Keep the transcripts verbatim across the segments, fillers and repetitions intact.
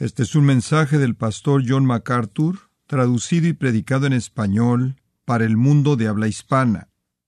Este es un mensaje del pastor John MacArthur, traducido y predicado en español para el mundo de habla hispana.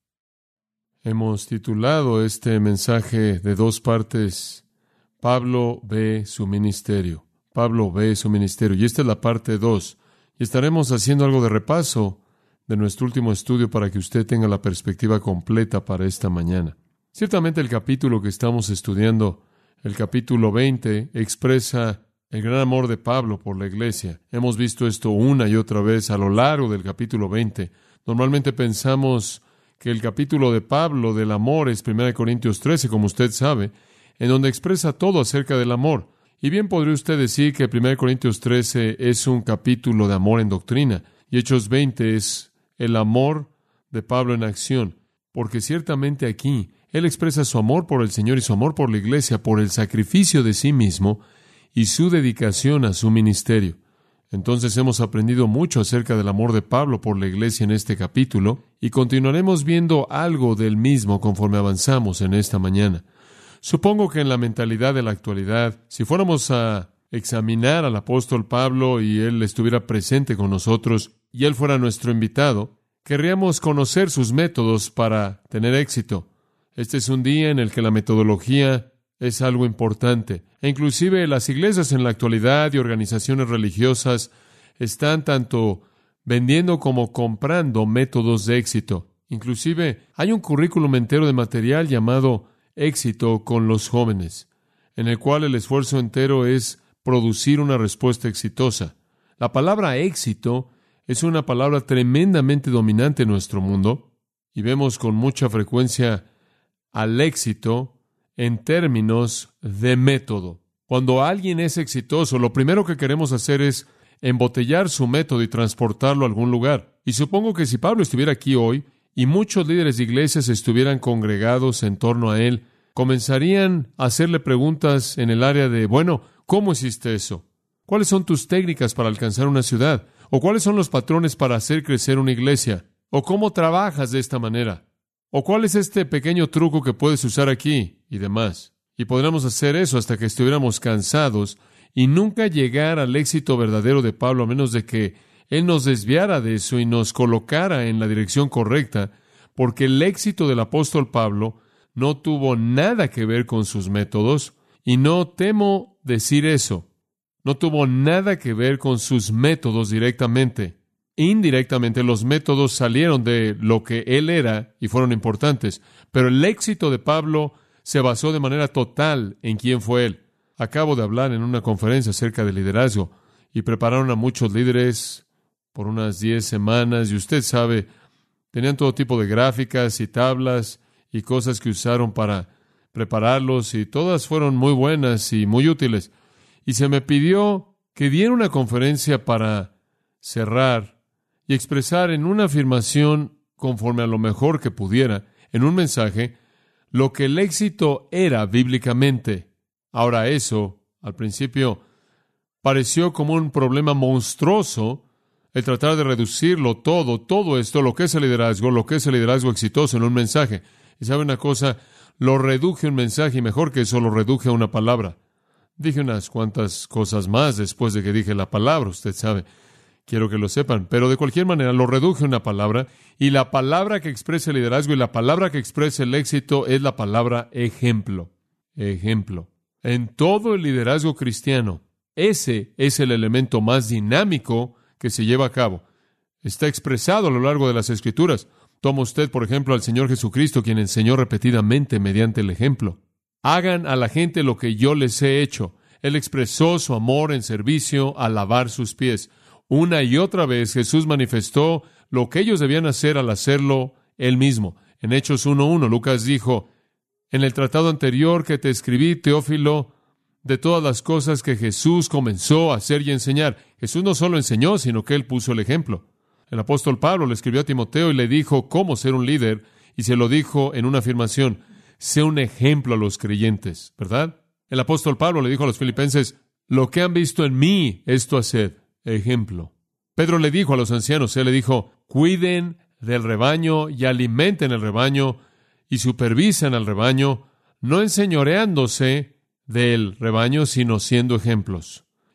Hemos titulado este mensaje de dos partes, Pablo ve su ministerio. Pablo ve su ministerio. Y esta es la parte dos. Y estaremos haciendo algo de repaso de nuestro último estudio para que usted tenga la perspectiva completa para esta mañana. Ciertamente el capítulo que estamos estudiando, el capítulo veinte, expresa el gran amor de Pablo por la iglesia. Hemos visto esto una y otra vez a lo largo del capítulo veinte. Normalmente pensamos que el capítulo de Pablo del amor es primera Corintios trece, como usted sabe, en donde expresa todo acerca del amor. Y bien podría usted decir que primera Corintios trece es un capítulo de amor en doctrina, y Hechos veinte es el amor de Pablo en acción, porque ciertamente aquí él expresa su amor por el Señor y su amor por la iglesia, por el sacrificio de sí mismo y su dedicación a su ministerio. Entonces hemos aprendido mucho acerca del amor de Pablo por la iglesia en este capítulo, y continuaremos viendo algo del mismo conforme avanzamos en esta mañana. Supongo que en la mentalidad de la actualidad, si fuéramos a examinar al apóstol Pablo y él estuviera presente con nosotros y él fuera nuestro invitado, querríamos conocer sus métodos para tener éxito. Este es un día en el que la metodología es algo importante. E inclusive las iglesias en la actualidad y organizaciones religiosas están tanto vendiendo como comprando métodos de éxito. Inclusive hay un currículum entero de material llamado Éxito con los jóvenes, en el cual el esfuerzo entero es producir una respuesta exitosa. La palabra éxito es una palabra tremendamente dominante en nuestro mundo, y vemos con mucha frecuencia al éxito en términos de método. Cuando alguien es exitoso, lo primero que queremos hacer es embotellar su método y transportarlo a algún lugar. Y supongo que si Pablo estuviera aquí hoy y muchos líderes de iglesias estuvieran congregados en torno a él, comenzarían a hacerle preguntas en el área de, bueno, ¿cómo hiciste eso? ¿Cuáles son tus técnicas para alcanzar una ciudad? ¿O cuáles son los patrones para hacer crecer una iglesia? ¿O cómo trabajas de esta manera? ¿O cuál es este pequeño truco que puedes usar aquí? Y demás. Y podríamos hacer eso hasta que estuviéramos cansados y nunca llegar al éxito verdadero de Pablo, a menos de que él nos desviara de eso y nos colocara en la dirección correcta, porque el éxito del apóstol Pablo no tuvo nada que ver con sus métodos, y no temo decir eso. No tuvo nada que ver con sus métodos directamente. Indirectamente los métodos salieron de lo que él era y fueron importantes, pero el éxito de Pablo se basó de manera total en quién fue él. Acabo de hablar en una conferencia acerca de liderazgo y prepararon a muchos líderes por unas diez semanas y usted sabe, tenían todo tipo de gráficas y tablas y cosas que usaron para prepararlos y todas fueron muy buenas y muy útiles. Y se me pidió que diera una conferencia para cerrar y expresar en una afirmación conforme a lo mejor que pudiera, en un mensaje, lo que el éxito era bíblicamente. Ahora eso, al principio, pareció como un problema monstruoso el tratar de reducirlo todo, todo esto, lo que es el liderazgo, lo que es el liderazgo exitoso en un mensaje. Y sabe una cosa, lo reduje a un mensaje y mejor que eso lo reduje a una palabra. Dije unas cuantas cosas más después de que dije la palabra, usted sabe. Quiero que lo sepan, pero de cualquier manera lo reduje a una palabra, y la palabra que expresa el liderazgo y la palabra que expresa el éxito es la palabra ejemplo. Ejemplo. En todo el liderazgo cristiano, ese es el elemento más dinámico que se lleva a cabo. Está expresado a lo largo de las Escrituras. Toma usted, por ejemplo, al Señor Jesucristo, quien enseñó repetidamente mediante el ejemplo. Hagan a la gente lo que yo les he hecho. Él expresó su amor en servicio a lavar sus pies. Una y otra vez Jesús manifestó lo que ellos debían hacer al hacerlo Él mismo. En Hechos uno uno, Lucas dijo, en el tratado anterior que te escribí, Teófilo, de todas las cosas que Jesús comenzó a hacer y enseñar. Jesús no solo enseñó, sino que Él puso el ejemplo. El apóstol Pablo le escribió a Timoteo y le dijo cómo ser un líder, y se lo dijo en una afirmación, sé un ejemplo a los creyentes, ¿verdad? El apóstol Pablo le dijo a los filipenses, lo que han visto en mí, esto haced. Ejemplo. Pedro le dijo a los ancianos, él le dijo, cuiden del rebaño y alimenten el rebaño y supervisen al rebaño, no enseñoreándose del rebaño, sino siendo ejemplos. Y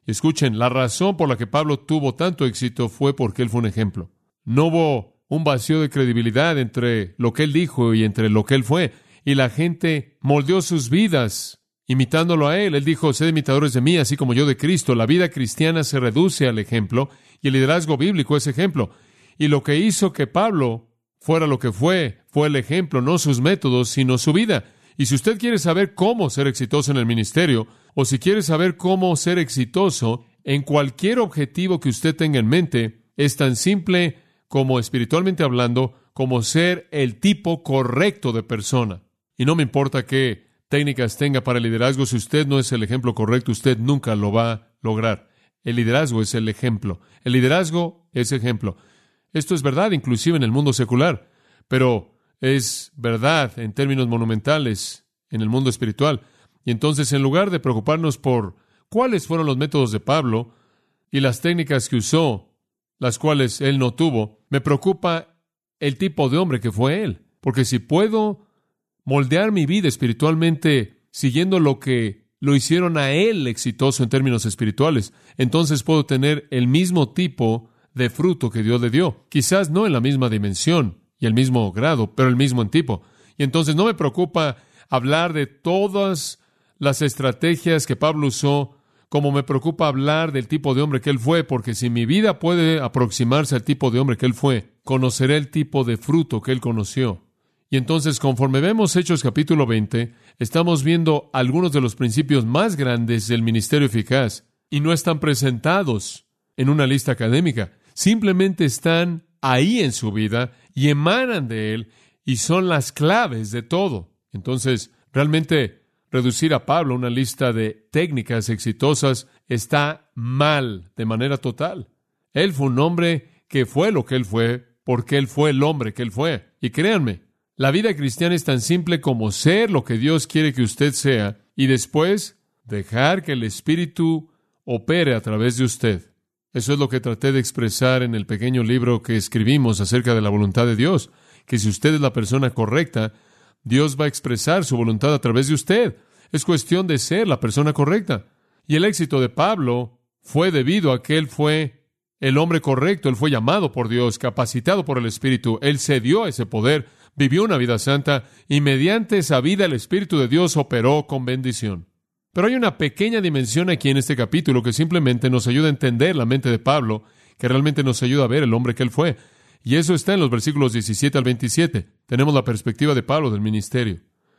Escuchen, la razón por la que Pablo tuvo tanto éxito fue porque él fue un ejemplo. No hubo un vacío de credibilidad entre lo que él dijo y entre lo que él fue. Y la gente moldeó sus vidas imitándolo a él. Él dijo, sed imitadores de mí, así como yo de Cristo. La vida cristiana se reduce al ejemplo y el liderazgo bíblico es ejemplo. Y lo que hizo que Pablo fuera lo que fue, fue el ejemplo, no sus métodos, sino su vida. Y si usted quiere saber cómo ser exitoso en el ministerio, o si quiere saber cómo ser exitoso en cualquier objetivo que usted tenga en mente, es tan simple como espiritualmente hablando, como ser el tipo correcto de persona. Y no me importa qué técnicas tenga para el liderazgo, si usted no es el ejemplo correcto, usted nunca lo va a lograr. El liderazgo es el ejemplo. El liderazgo es ejemplo. Esto es verdad inclusive en el mundo secular, pero es verdad en términos monumentales en el mundo espiritual. Y entonces, en lugar de preocuparnos por cuáles fueron los métodos de Pablo y las técnicas que usó, las cuales él no tuvo, me preocupa el tipo de hombre que fue él. Porque si puedo moldear mi vida espiritualmente siguiendo lo que lo hicieron a él exitoso en términos espirituales, entonces puedo tener el mismo tipo de fruto que Dios le dio. Quizás no en la misma dimensión y el mismo grado, pero el mismo en tipo. Y entonces no me preocupa hablar de todas las estrategias que Pablo usó, como me preocupa hablar del tipo de hombre que él fue, porque si mi vida puede aproximarse al tipo de hombre que él fue, conoceré el tipo de fruto que él conoció. Y entonces, conforme vemos Hechos capítulo veinte, estamos viendo algunos de los principios más grandes del ministerio eficaz, y no están presentados en una lista académica. Simplemente están ahí en su vida y emanan de él y son las claves de todo. Entonces, realmente reducir a Pablo a una lista de técnicas exitosas está mal de manera total. Él fue un hombre que fue lo que él fue porque él fue el hombre que él fue. Y créanme, la vida cristiana es tan simple como ser lo que Dios quiere que usted sea y después dejar que el Espíritu opere a través de usted. Eso es lo que traté de expresar en el pequeño libro que escribimos acerca de la voluntad de Dios, que si usted es la persona correcta, Dios va a expresar su voluntad a través de usted. Es cuestión de ser la persona correcta. Y el éxito de Pablo fue debido a que él fue el hombre correcto. Él fue llamado por Dios, capacitado por el Espíritu. Él cedió ese poder, vivió una vida santa y mediante esa vida el Espíritu de Dios operó con bendición. Pero hay una pequeña dimensión aquí en este capítulo que simplemente nos ayuda a entender la mente de Pablo, que realmente nos ayuda a ver el hombre que él fue. Y eso está en los versículos diecisiete al veintisiete. Tenemos la perspectiva de Pablo del ministerio.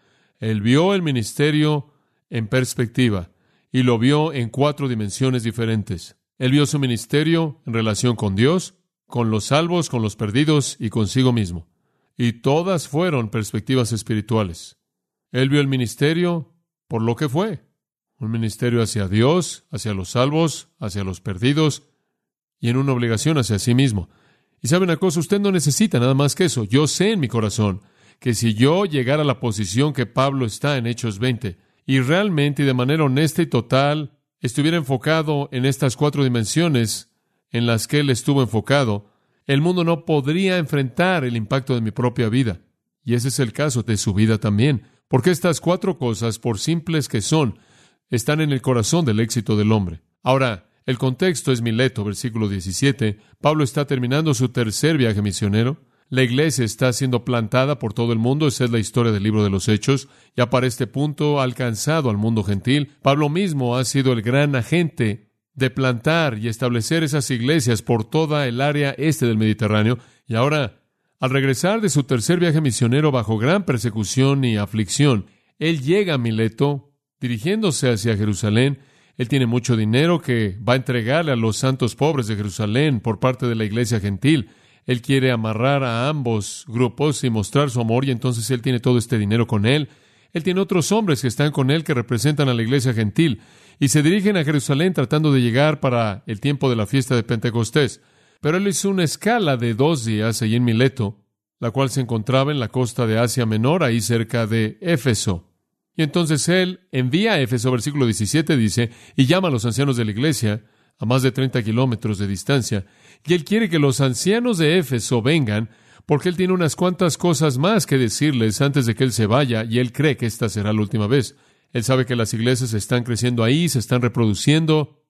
Él vio el ministerio en perspectiva y lo vio en cuatro dimensiones diferentes. Él vio su ministerio en relación con Dios, con los salvos, con los perdidos y consigo mismo. Y todas fueron perspectivas espirituales. Él vio el ministerio por lo que fue. Un ministerio hacia Dios, hacia los salvos, hacia los perdidos y en una obligación hacia sí mismo. Y sabe una cosa, usted no necesita nada más que eso. Yo sé en mi corazón que si yo llegara a la posición que Pablo está en Hechos veinte y realmente y de manera honesta y total estuviera enfocado en estas cuatro dimensiones en las que él estuvo enfocado, el mundo no podría enfrentar el impacto de mi propia vida. Y ese es el caso de su vida también. Porque estas cuatro cosas, por simples que son, están en el corazón del éxito del hombre. Ahora, el contexto es Mileto, versículo diecisiete. Pablo está terminando su tercer viaje misionero. La iglesia está siendo plantada por todo el mundo. Esa es la historia del libro de los Hechos. Ya para este punto ha alcanzado al mundo gentil. Pablo mismo ha sido el gran agente de plantar y establecer esas iglesias por toda el área este del Mediterráneo. Y ahora, al regresar de su tercer viaje misionero bajo gran persecución y aflicción, él llega a Mileto, dirigiéndose hacia Jerusalén. Él tiene mucho dinero que va a entregarle a los santos pobres de Jerusalén por parte de la iglesia gentil. Él quiere amarrar a ambos grupos y mostrar su amor, y entonces él tiene todo este dinero con él. Él tiene otros hombres que están con él que representan a la iglesia gentil y se dirigen a Jerusalén tratando de llegar para el tiempo de la fiesta de Pentecostés. Pero él hizo una escala de dos días allí en Mileto, la cual se encontraba en la costa de Asia Menor, ahí cerca de Éfeso. Y entonces él envía a Éfeso, versículo diecisiete dice, y llama a los ancianos de la iglesia a más de treinta kilómetros de distancia. Y él quiere que los ancianos de Éfeso vengan porque él tiene unas cuantas cosas más que decirles antes de que él se vaya, y él cree que esta será la última vez. Él sabe que las iglesias están creciendo ahí, se están reproduciendo,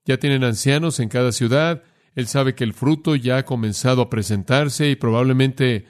ya tienen ancianos en cada ciudad. Él sabe que el fruto ya ha comenzado a presentarse y probablemente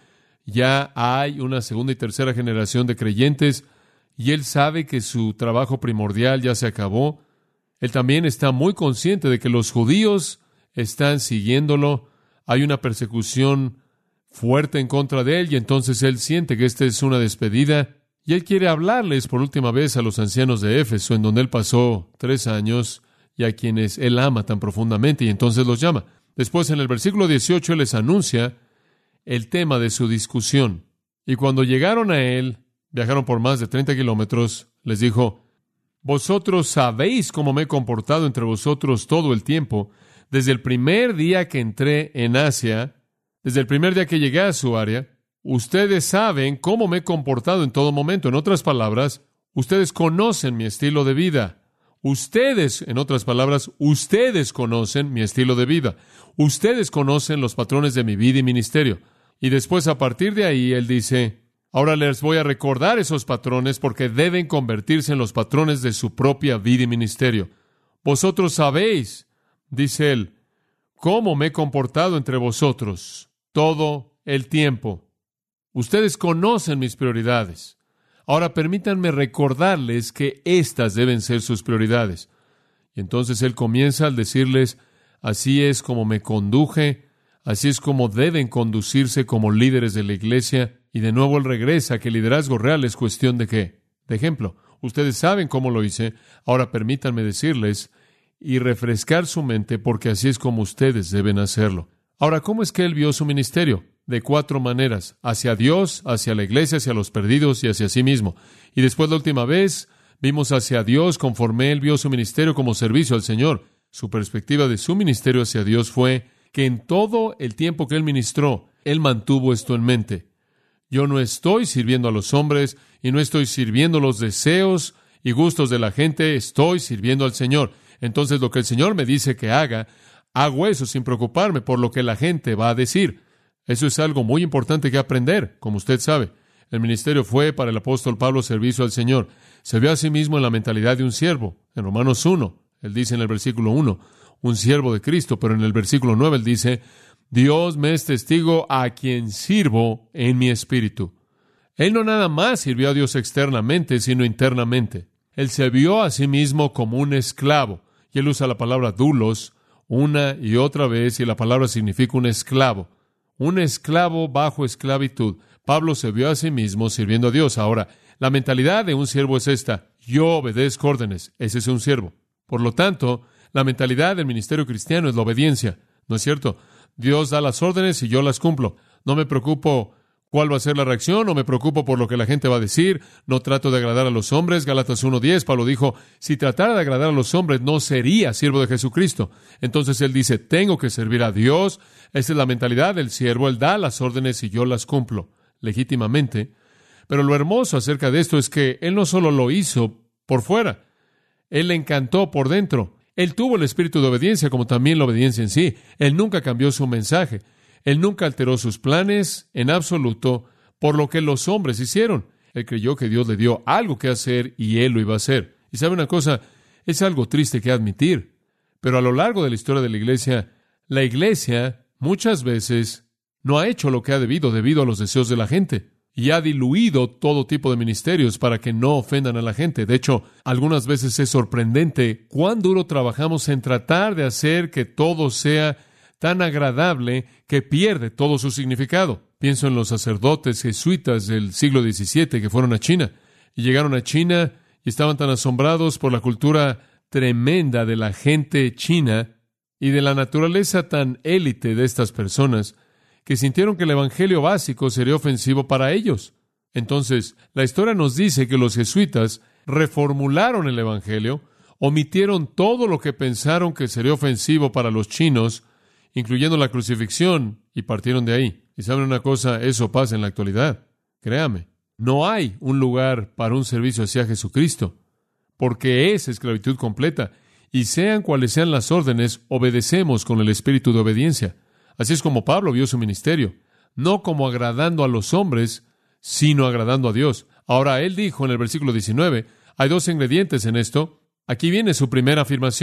ya hay una segunda y tercera generación de creyentes, y él sabe que su trabajo primordial ya se acabó. Él también está muy consciente de que los judíos están siguiéndolo. Hay una persecución fuerte en contra de él, y entonces él siente que esta es una despedida, y él quiere hablarles por última vez a los ancianos de Éfeso, en donde él pasó tres años, y a quienes él ama tan profundamente, y entonces los llama. Después, en el versículo dieciocho, él les anuncia el tema de su discusión. Y cuando llegaron a él, viajaron por más de treinta kilómetros, les dijo: vosotros sabéis cómo me he comportado entre vosotros todo el tiempo, desde el primer día que entré en Asia, desde el primer día que llegué a su área. Ustedes saben cómo me he comportado en todo momento. En otras palabras, ustedes conocen mi estilo de vida. Ustedes, en otras palabras, ustedes conocen mi estilo de vida. Ustedes conocen los patrones de mi vida y ministerio. Y después, a partir de ahí, él dice: ahora les voy a recordar esos patrones porque deben convertirse en los patrones de su propia vida y ministerio. Vosotros sabéis, dice él, cómo me he comportado entre vosotros todo el tiempo. Ustedes conocen mis prioridades. Ahora permítanme recordarles que estas deben ser sus prioridades. Y entonces él comienza al decirles: así es como me conduje, así es como deben conducirse como líderes de la iglesia. Y de nuevo él regresa que el liderazgo real es cuestión de ¿qué? De ejemplo. Ustedes saben cómo lo hice. Ahora permítanme decirles y refrescar su mente, porque así es como ustedes deben hacerlo. Ahora, ¿cómo es que él vio su ministerio? De cuatro maneras: hacia Dios, hacia la iglesia, hacia los perdidos y hacia sí mismo. Y después, la última vez, vimos hacia Dios conforme él vio su ministerio como servicio al Señor. Su perspectiva de su ministerio hacia Dios fue que en todo el tiempo que él ministró, él mantuvo esto en mente. Yo no estoy sirviendo a los hombres y no estoy sirviendo los deseos y gustos de la gente, estoy sirviendo al Señor. Entonces, lo que el Señor me dice que haga, hago eso sin preocuparme por lo que la gente va a decir. Eso es algo muy importante que aprender, como usted sabe. El ministerio fue para el apóstol Pablo servicio al Señor. Se vio a sí mismo en la mentalidad de un siervo. En Romanos uno, él dice en el versículo uno, un siervo de Cristo, pero en el versículo nueve él dice: Dios me es testigo a quien sirvo en mi espíritu. Él no nada más sirvió a Dios externamente, sino internamente. Él se vio a sí mismo como un esclavo. Y él usa la palabra doulos una y otra vez, y la palabra significa un esclavo. Un esclavo bajo esclavitud. Pablo se vio a sí mismo sirviendo a Dios. Ahora, la mentalidad de un siervo es esta: yo obedezco órdenes. Ese es un siervo. Por lo tanto, la mentalidad del ministerio cristiano es la obediencia. ¿No es cierto? Dios da las órdenes y yo las cumplo. No me preocupo cuál va a ser la reacción, no me preocupo por lo que la gente va a decir, no trato de agradar a los hombres. Gálatas uno diez, Pablo dijo: si tratara de agradar a los hombres, no sería siervo de Jesucristo. Entonces él dice: tengo que servir a Dios. Esa es la mentalidad del siervo. Él da las órdenes y yo las cumplo legítimamente. Pero lo hermoso acerca de esto es que él no solo lo hizo por fuera, él le encantó por dentro. Él tuvo el espíritu de obediencia, como también la obediencia en sí. Él nunca cambió su mensaje. Él nunca alteró sus planes en absoluto por lo que los hombres hicieron. Él creyó que Dios le dio algo que hacer y él lo iba a hacer. Y sabe una cosa, es algo triste que admitir, pero a lo largo de la historia de la iglesia, la iglesia muchas veces no ha hecho lo que ha debido debido a los deseos de la gente. Y ha diluido todo tipo de ministerios para que no ofendan a la gente. De hecho, algunas veces es sorprendente cuán duro trabajamos en tratar de hacer que todo sea tan agradable que pierde todo su significado. Pienso en los sacerdotes jesuitas del siglo diecisiete que fueron a China. Y llegaron a China y estaban tan asombrados por la cultura tremenda de la gente china y de la naturaleza tan élite de estas personas, que sintieron que el evangelio básico sería ofensivo para ellos. Entonces, la historia nos dice que los jesuitas reformularon el evangelio, omitieron todo lo que pensaron que sería ofensivo para los chinos, incluyendo la crucifixión, y partieron de ahí. Y saben una cosa, eso pasa en la actualidad. Créame, no hay un lugar para un servicio hacia Jesucristo, porque es esclavitud completa, y sean cuales sean las órdenes, obedecemos con el espíritu de obediencia. Así es como Pablo vio su ministerio, no como agradando a los hombres, sino agradando a Dios. Ahora, él dijo en el versículo diecinueve, hay dos ingredientes en esto. Aquí viene su primera afirmación.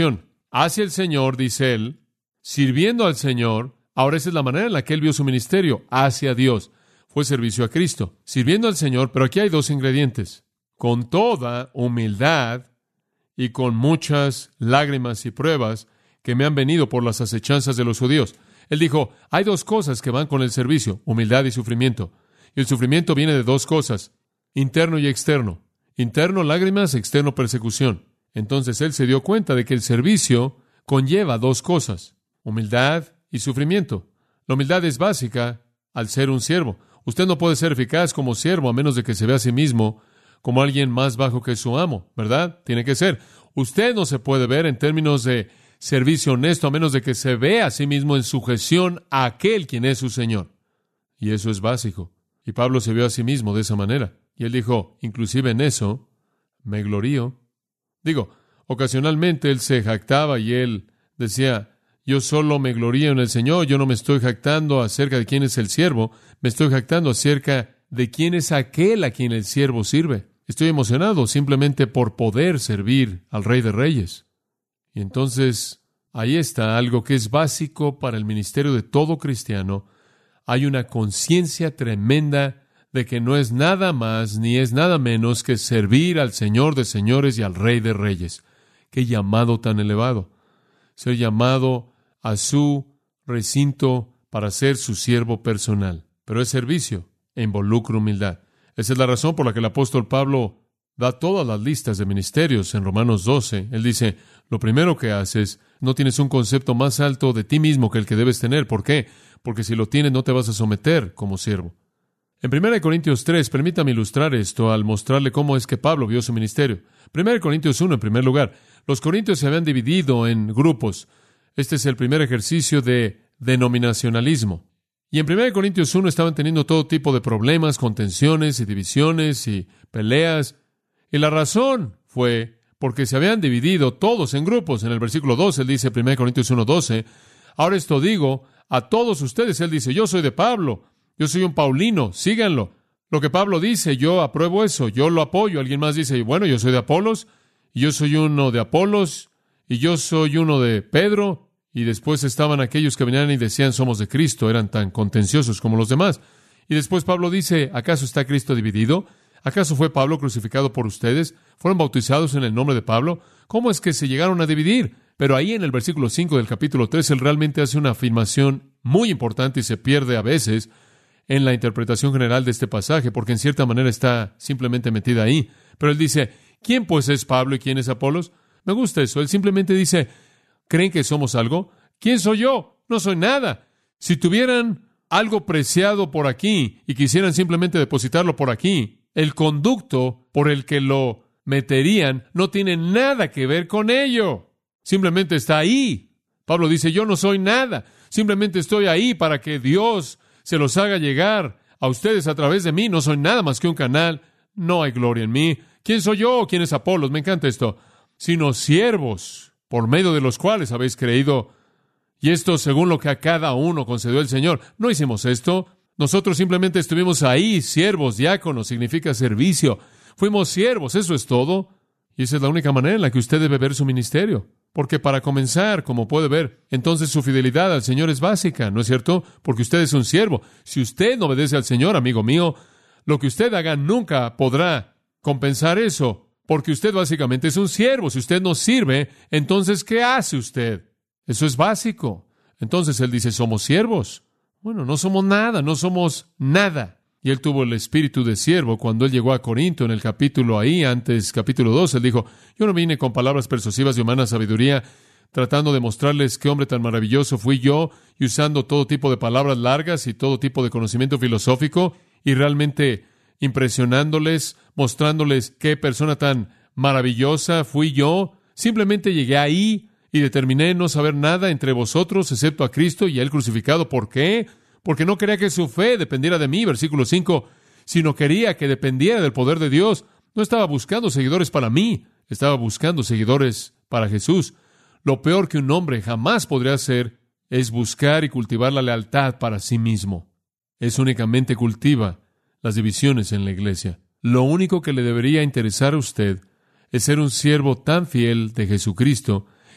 hacia el Señor, dice él, sirviendo al Señor. Ahora esa es la manera en la que él vio su ministerio, hacia Dios. Fue servicio a Cristo, sirviendo al Señor, pero aquí hay dos ingredientes. Con toda humildad y con muchas lágrimas y pruebas que me han venido por las acechanzas de los judíos. Él dijo, hay dos cosas que van con el servicio, humildad y sufrimiento. Y el sufrimiento viene de dos cosas, interno y externo. Interno, lágrimas, externo, persecución. Entonces él se dio cuenta de que el servicio conlleva dos cosas, humildad y sufrimiento. La humildad es básica al ser un siervo. Usted no puede ser eficaz como siervo a menos de que se vea a sí mismo como alguien más bajo que su amo, ¿verdad? Tiene que ser. Usted no se puede ver en términos de servicio honesto a menos de que se vea a sí mismo en sujeción a aquel quien es su Señor. Y eso es básico. Y Pablo se vio a sí mismo de esa manera. Y él dijo, inclusive en eso, me glorío. Digo, ocasionalmente él se jactaba y él decía, yo solo me glorío en el Señor, yo no me estoy jactando acerca de quién es el siervo, me estoy jactando acerca de quién es aquel a quien el siervo sirve. Estoy emocionado simplemente por poder servir al Rey de Reyes. Y entonces, ahí está algo que es básico para el ministerio de todo cristiano. Hay una conciencia tremenda de que no es nada más ni es nada menos que servir al Señor de señores y al Rey de Reyes. ¡Qué llamado tan elevado! Ser llamado a su recinto para ser su siervo personal. Pero es servicio e involucra humildad. Esa es la razón por la que el apóstol Pablo da todas las listas de ministerios en Romanos doce. Él dice, lo primero que haces, no tienes un concepto más alto de ti mismo que el que debes tener. ¿Por qué? Porque si lo tienes, no te vas a someter como siervo. En primera Corintios tres, permítame ilustrar esto al mostrarle cómo es que Pablo vio su ministerio. primera Corintios uno, en primer lugar. Los corintios se habían dividido en grupos. Este es el primer ejercicio de denominacionalismo. Y en primera Corintios uno estaban teniendo todo tipo de problemas, contenciones y divisiones y peleas. Y la razón fue porque se habían dividido todos en grupos. En el versículo doce, él dice, primera Corintios uno, doce, ahora esto digo a todos ustedes. Él dice, yo soy de Pablo, yo soy un paulino, síganlo. Lo que Pablo dice, yo apruebo eso, yo lo apoyo. Alguien más dice, bueno, yo soy de Apolos, y yo soy uno de Apolos, y yo soy uno de Pedro. Y después estaban aquellos que venían y decían, somos de Cristo, eran tan contenciosos como los demás. Y después Pablo dice, ¿acaso está Cristo dividido? ¿Acaso fue Pablo crucificado por ustedes? ¿Fueron bautizados en el nombre de Pablo? ¿Cómo es que se llegaron a dividir? Pero ahí en el versículo cinco del capítulo tres, él realmente hace una afirmación muy importante y se pierde a veces en la interpretación general de este pasaje, porque en cierta manera está simplemente metida ahí. Pero él dice, ¿quién pues es Pablo y quién es Apolos? Me gusta eso. Él simplemente dice, ¿creen que somos algo? ¿Quién soy yo? No soy nada. Si tuvieran algo preciado por aquí y quisieran simplemente depositarlo por aquí, el conducto por el que lo meterían no tiene nada que ver con ello. Simplemente está ahí. Pablo dice, yo no soy nada. Simplemente estoy ahí para que Dios se los haga llegar a ustedes a través de mí. No soy nada más que un canal. No hay gloria en mí. ¿Quién soy yo? ¿Quién es Apolos? Me encanta esto. Sino siervos, por medio de los cuales habéis creído, y esto según lo que a cada uno concedió el Señor. No hicimos esto. Nosotros simplemente estuvimos ahí, siervos, diáconos, significa servicio. Fuimos siervos, eso es todo. Y esa es la única manera en la que usted debe ver su ministerio. Porque para comenzar, como puede ver, entonces su fidelidad al Señor es básica, ¿no es cierto? Porque usted es un siervo. Si usted no obedece al Señor, amigo mío, lo que usted haga nunca podrá compensar eso. Porque usted básicamente es un siervo. Si usted no sirve, entonces, ¿qué hace usted? Eso es básico. Entonces él dice, somos siervos. Bueno, no somos nada, no somos nada. Y él tuvo el espíritu de siervo cuando él llegó a Corinto, en el capítulo ahí, antes, capítulo dos, él dijo, yo no vine con palabras persuasivas de humana sabiduría, tratando de mostrarles qué hombre tan maravilloso fui yo, y usando todo tipo de palabras largas y todo tipo de conocimiento filosófico, y realmente impresionándoles, mostrándoles qué persona tan maravillosa fui yo. Simplemente llegué ahí y determiné no saber nada entre vosotros, excepto a Cristo y a Él crucificado. ¿Por qué? Porque no quería que su fe dependiera de mí, versículo cinco, sino quería que dependiera del poder de Dios. No estaba buscando seguidores para mí, estaba buscando seguidores para Jesús. Lo peor que un hombre jamás podría hacer es buscar y cultivar la lealtad para sí mismo. Eso únicamente cultiva las divisiones en la iglesia. Lo único que le debería interesar a usted es ser un siervo tan fiel de Jesucristo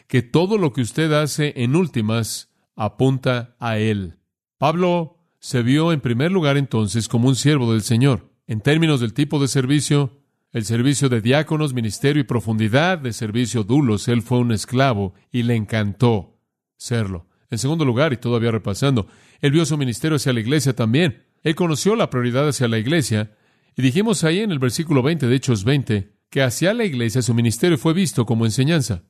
que todo lo que usted hace en últimas apunta a Él. Pablo se vio en primer lugar entonces como un siervo del Señor. En términos del tipo de servicio, el servicio de diáconos, ministerio y profundidad de servicio dulos, él fue un esclavo y le encantó serlo. En segundo lugar, y todavía repasando, él vio su ministerio hacia la iglesia también. Él conoció la prioridad hacia la iglesia y dijimos ahí en el versículo veinte de Hechos veinte que hacia la iglesia su ministerio fue visto como enseñanza.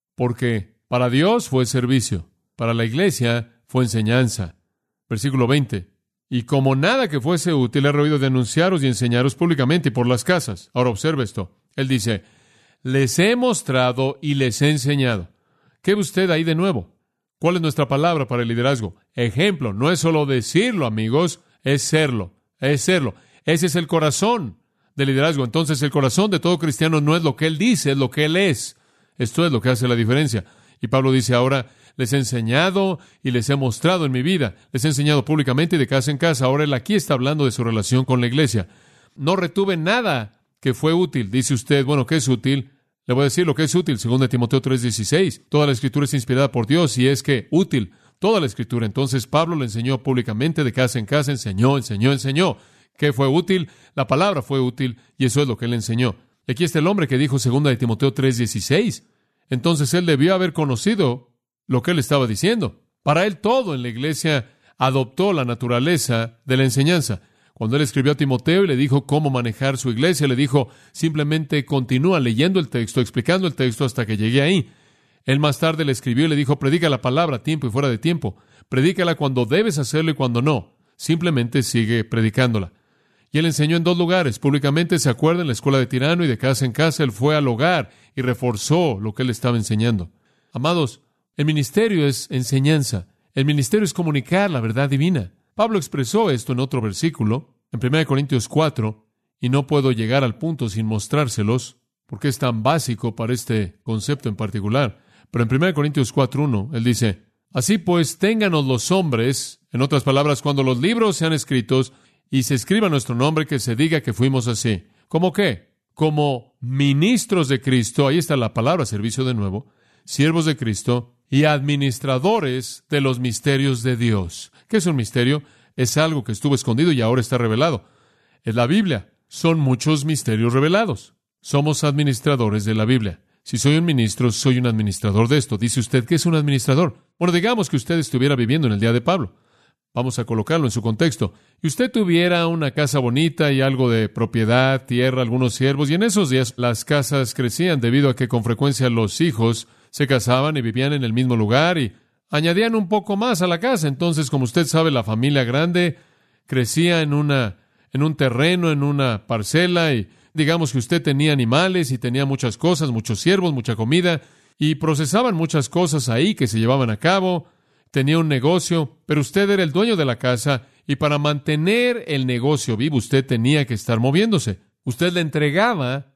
Porque para Dios fue servicio, para la iglesia fue enseñanza. Versículo veinte. Y como nada que fuese útil he rehuido de anunciaros y enseñaros públicamente y por las casas. Ahora observe esto. Él dice, les he mostrado y les he enseñado. ¿Qué ve usted ahí de nuevo? ¿Cuál es nuestra palabra para el liderazgo? Ejemplo. No es solo decirlo, amigos, es serlo. Es serlo. Ese es el corazón del liderazgo. Entonces, el corazón de todo cristiano no es lo que él dice, es lo que él es. Esto es lo que hace la diferencia. Y Pablo dice ahora, les he enseñado y les he mostrado en mi vida. Les he enseñado públicamente y de casa en casa. Ahora él aquí está hablando de su relación con la iglesia. No retuve nada que fue útil. Dice usted, bueno, ¿qué es útil? Le voy a decir lo que es útil. Según de Timoteo tres dieciséis. Toda la Escritura es inspirada por Dios y es que útil. Toda la Escritura. Entonces Pablo le enseñó públicamente de casa en casa. Enseñó, enseñó, enseñó. ¿Qué fue útil? La palabra fue útil y eso es lo que él enseñó. Y aquí está el hombre que dijo según de Timoteo tres dieciséis. Entonces él debió haber conocido lo que él estaba diciendo. Para él todo en la iglesia adoptó la naturaleza de la enseñanza. Cuando él escribió a Timoteo y le dijo cómo manejar su iglesia, le dijo simplemente continúa leyendo el texto, explicando el texto hasta que llegué ahí. Él más tarde le escribió y le dijo predica la palabra a tiempo y fuera de tiempo. Predícala cuando debes hacerlo y cuando no. Simplemente sigue predicándola. Y él enseñó en dos lugares. Públicamente, se acuerda, en la escuela de Tirano y de casa en casa, él fue al hogar y reforzó lo que él estaba enseñando. Amados, el ministerio es enseñanza. El ministerio es comunicar la verdad divina. Pablo expresó esto en otro versículo, en primera Corintios cuatro, y no puedo llegar al punto sin mostrárselos, porque es tan básico para este concepto en particular. Pero en primera Corintios cuatro uno, él dice, así pues, ténganos los hombres, en otras palabras, cuando los libros sean escritos y se escriba nuestro nombre, que se diga que fuimos así. ¿Cómo qué? Como ministros de Cristo, ahí está la palabra servicio de nuevo, siervos de Cristo y administradores de los misterios de Dios. ¿Qué es un misterio? Es algo que estuvo escondido y ahora está revelado. Es la Biblia. Son muchos misterios revelados. Somos administradores de la Biblia. Si soy un ministro, soy un administrador de esto. Dice usted, ¿qué es un administrador? Bueno, digamos que usted estuviera viviendo en el día de Pablo. Vamos a colocarlo en su contexto. Y usted tuviera una casa bonita y algo de propiedad, tierra, algunos siervos, y en esos días las casas crecían debido a que con frecuencia los hijos se casaban y vivían en el mismo lugar y añadían un poco más a la casa. Entonces, como usted sabe, la familia grande crecía en una, en un terreno, en una parcela, y digamos que usted tenía animales y tenía muchas cosas, muchos siervos, mucha comida, y procesaban muchas cosas ahí que se llevaban a cabo. Tenía un negocio, pero usted era el dueño de la casa y para mantener el negocio vivo usted tenía que estar moviéndose. Usted le entregaba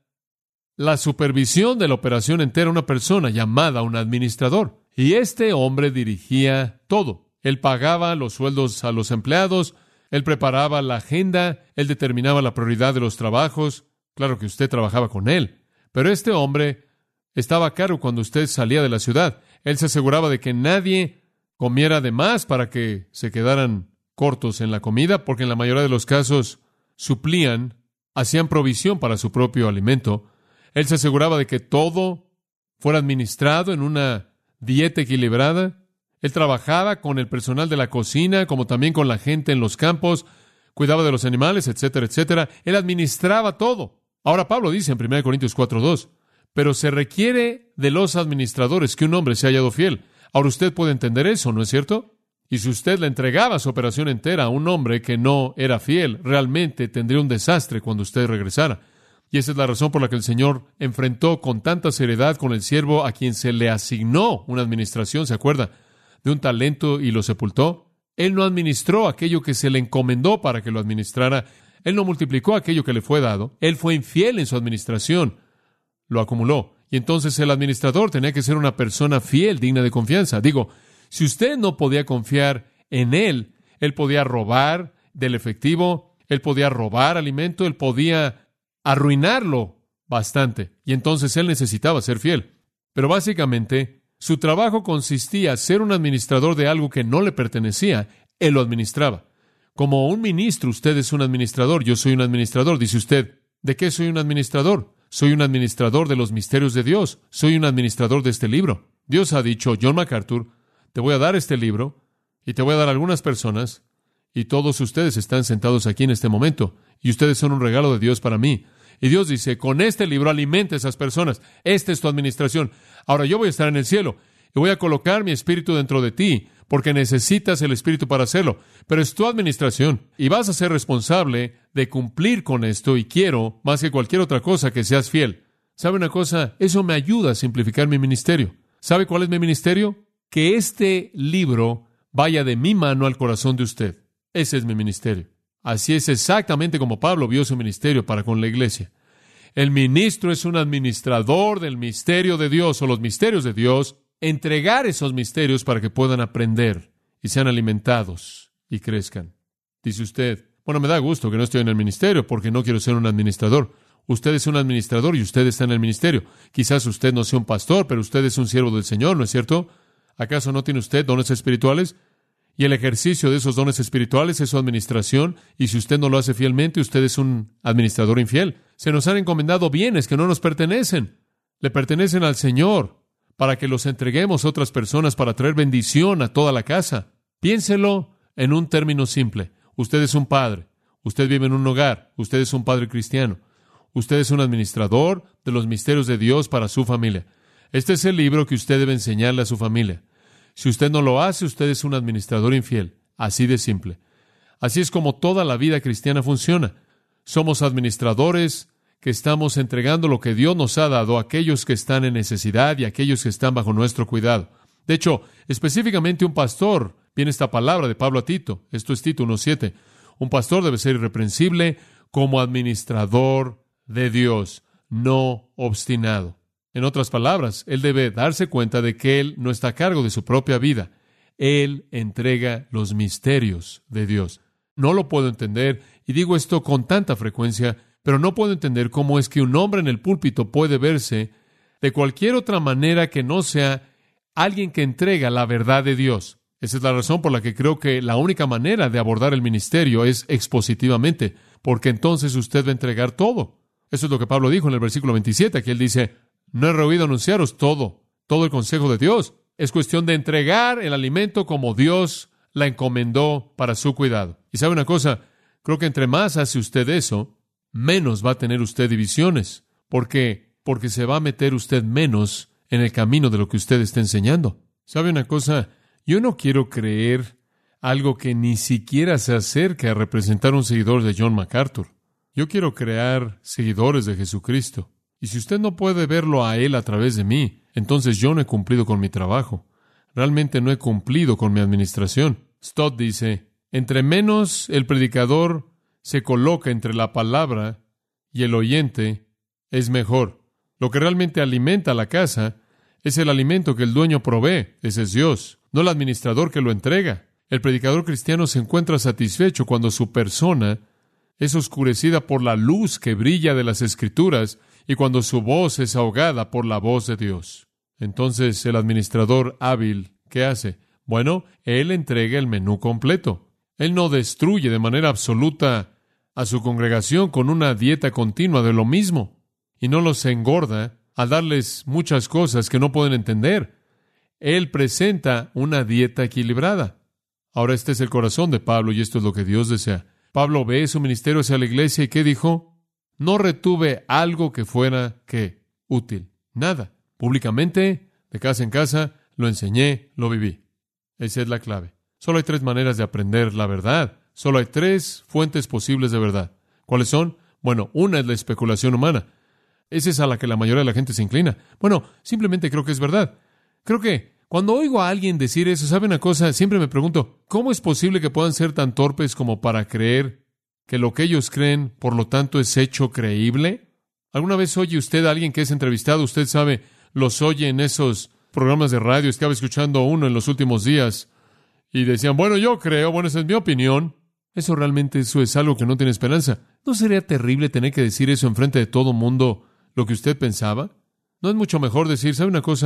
la supervisión de la operación entera a una persona llamada un administrador. Y este hombre dirigía todo. Él pagaba los sueldos a los empleados, él preparaba la agenda, él determinaba la prioridad de los trabajos. Claro que usted trabajaba con él, pero este hombre estaba a cargo cuando usted salía de la ciudad. Él se aseguraba de que nadie comiera de más para que se quedaran cortos en la comida, porque en la mayoría de los casos suplían, hacían provisión para su propio alimento. Él se aseguraba de que todo fuera administrado en una dieta equilibrada. Él trabajaba con el personal de la cocina, como también con la gente en los campos, cuidaba de los animales, etcétera, etcétera. Él administraba todo. Ahora Pablo dice en primera Corintios cuatro dos, pero se requiere de los administradores que un hombre sea hallado fiel. Ahora usted puede entender eso, ¿no es cierto? Y si usted le entregaba su operación entera a un hombre que no era fiel, realmente tendría un desastre cuando usted regresara. Y esa es la razón por la que el Señor enfrentó con tanta seriedad con el siervo a quien se le asignó una administración, ¿se acuerda? De un talento y lo sepultó. Él no administró aquello que se le encomendó para que lo administrara. Él no multiplicó aquello que le fue dado. Él fue infiel en su administración. Lo acumuló. Y entonces el administrador tenía que ser una persona fiel, digna de confianza. Digo, si usted no podía confiar en él, él podía robar del efectivo, él podía robar alimento, él podía arruinarlo bastante. Y entonces él necesitaba ser fiel. Pero básicamente, Su trabajo consistía en ser un administrador de algo que no le pertenecía. Él lo administraba. Como un ministro, usted es un administrador. Yo soy un administrador. Dice usted, ¿de qué soy un administrador? Soy un administrador de los misterios de Dios. Soy un administrador de este libro. Dios ha dicho, John MacArthur, te voy a dar este libro y te voy a dar a algunas personas y todos ustedes están sentados aquí en este momento y ustedes son un regalo de Dios para mí. Y Dios dice, con este libro alimenta a esas personas. Esta es tu administración. Ahora yo voy a estar en el cielo y voy a colocar mi espíritu dentro de ti porque necesitas el espíritu para hacerlo. Pero es tu administración y vas a ser responsable de cumplir con esto y quiero, más que cualquier otra cosa, que seas fiel. ¿Sabe una cosa? Eso me ayuda a simplificar mi ministerio. ¿Sabe cuál es mi ministerio? Que este libro vaya de mi mano al corazón de usted. Ese es mi ministerio. Así es exactamente como Pablo vio su ministerio para con la iglesia. El ministro es un administrador del misterio de Dios o los misterios de Dios, entregar esos misterios para que puedan aprender y sean alimentados y crezcan. Dice usted, bueno, me da gusto que no estoy en el ministerio porque no quiero ser un administrador. Usted es un administrador y usted está en el ministerio. Quizás usted no sea un pastor, pero usted es un siervo del Señor, ¿no es cierto? ¿Acaso no tiene usted dones espirituales? Y el ejercicio de esos dones espirituales es su administración, y si usted no lo hace fielmente, usted es un administrador infiel. Se nos han encomendado bienes que no nos pertenecen. Le pertenecen al Señor, para que los entreguemos a otras personas para traer bendición a toda la casa. Piénselo en un término simple. Usted es un padre. Usted vive en un hogar. Usted es un padre cristiano. Usted es un administrador de los misterios de Dios para su familia. Este es el libro que usted debe enseñarle a su familia. Si usted no lo hace, usted es un administrador infiel. Así de simple. Así es como toda la vida cristiana funciona. Somos administradores que estamos entregando lo que Dios nos ha dado a aquellos que están en necesidad y a aquellos que están bajo nuestro cuidado. De hecho, específicamente un pastor, viene esta palabra de Pablo a Tito. Esto es Tito uno siete. Un pastor debe ser irreprensible como administrador de Dios, no obstinado. En otras palabras, él debe darse cuenta de que él no está a cargo de su propia vida. Él entrega los misterios de Dios. No lo puedo entender, y digo esto con tanta frecuencia, pero no puedo entender cómo es que un hombre en el púlpito puede verse de cualquier otra manera que no sea alguien que entrega la verdad de Dios. Esa es la razón por la que creo que la única manera de abordar el ministerio es expositivamente, porque entonces usted va a entregar todo. Eso es lo que Pablo dijo en el versículo veintisiete, aquí él dice, no he rehuido anunciaros todo, todo el consejo de Dios. Es cuestión de entregar el alimento como Dios la encomendó para su cuidado. Y sabe una cosa, creo que entre más hace usted eso, menos va a tener usted divisiones. ¿Por qué? Porque se va a meter usted menos en el camino de lo que usted está enseñando. ¿Sabe una cosa? Yo no quiero creer algo que ni siquiera se acerque a representar un seguidor de John MacArthur. Yo quiero crear seguidores de Jesucristo. Y si usted no puede verlo a Él a través de mí, entonces yo no he cumplido con mi trabajo. Realmente no he cumplido con mi administración. Stott dice, entre menos el predicador se coloca entre la palabra y el oyente, es mejor. Lo que realmente alimenta la casa es el alimento que el dueño provee. Ese es Dios, no el administrador que lo entrega. El predicador cristiano se encuentra satisfecho cuando su persona es oscurecida por la luz que brilla de las Escrituras y cuando su voz es ahogada por la voz de Dios. Entonces, el administrador hábil, ¿qué hace? Bueno, él entrega el menú completo. Él no destruye de manera absoluta a su congregación con una dieta continua de lo mismo y no los engorda al darles muchas cosas que no pueden entender. Él presenta una dieta equilibrada. Ahora, este es el corazón de Pablo y esto es lo que Dios desea. Pablo ve su ministerio hacia la iglesia y ¿qué dijo? No retuve algo que fuera, ¿qué? Útil. Nada. Públicamente, de casa en casa, lo enseñé, lo viví. Esa es la clave. Solo hay tres maneras de aprender la verdad. Solo hay tres fuentes posibles de verdad. ¿Cuáles son? Bueno, una es la especulación humana. Esa es a la que la mayoría de la gente se inclina. Bueno, simplemente creo que es verdad. Creo que cuando oigo a alguien decir eso, ¿sabe una cosa? Siempre me pregunto, ¿cómo es posible que puedan ser tan torpes como para creer que lo que ellos creen, por lo tanto, es hecho creíble? ¿Alguna vez oye usted a alguien que es entrevistado? Usted sabe, los oye en esos programas de radio. Estaba escuchando uno en los últimos días y decían, bueno, yo creo, bueno, esa es mi opinión. Eso realmente eso es algo que no tiene esperanza. ¿No sería terrible tener que decir eso enfrente de todo mundo, lo que usted pensaba? ¿No es mucho mejor decir, sabe una cosa?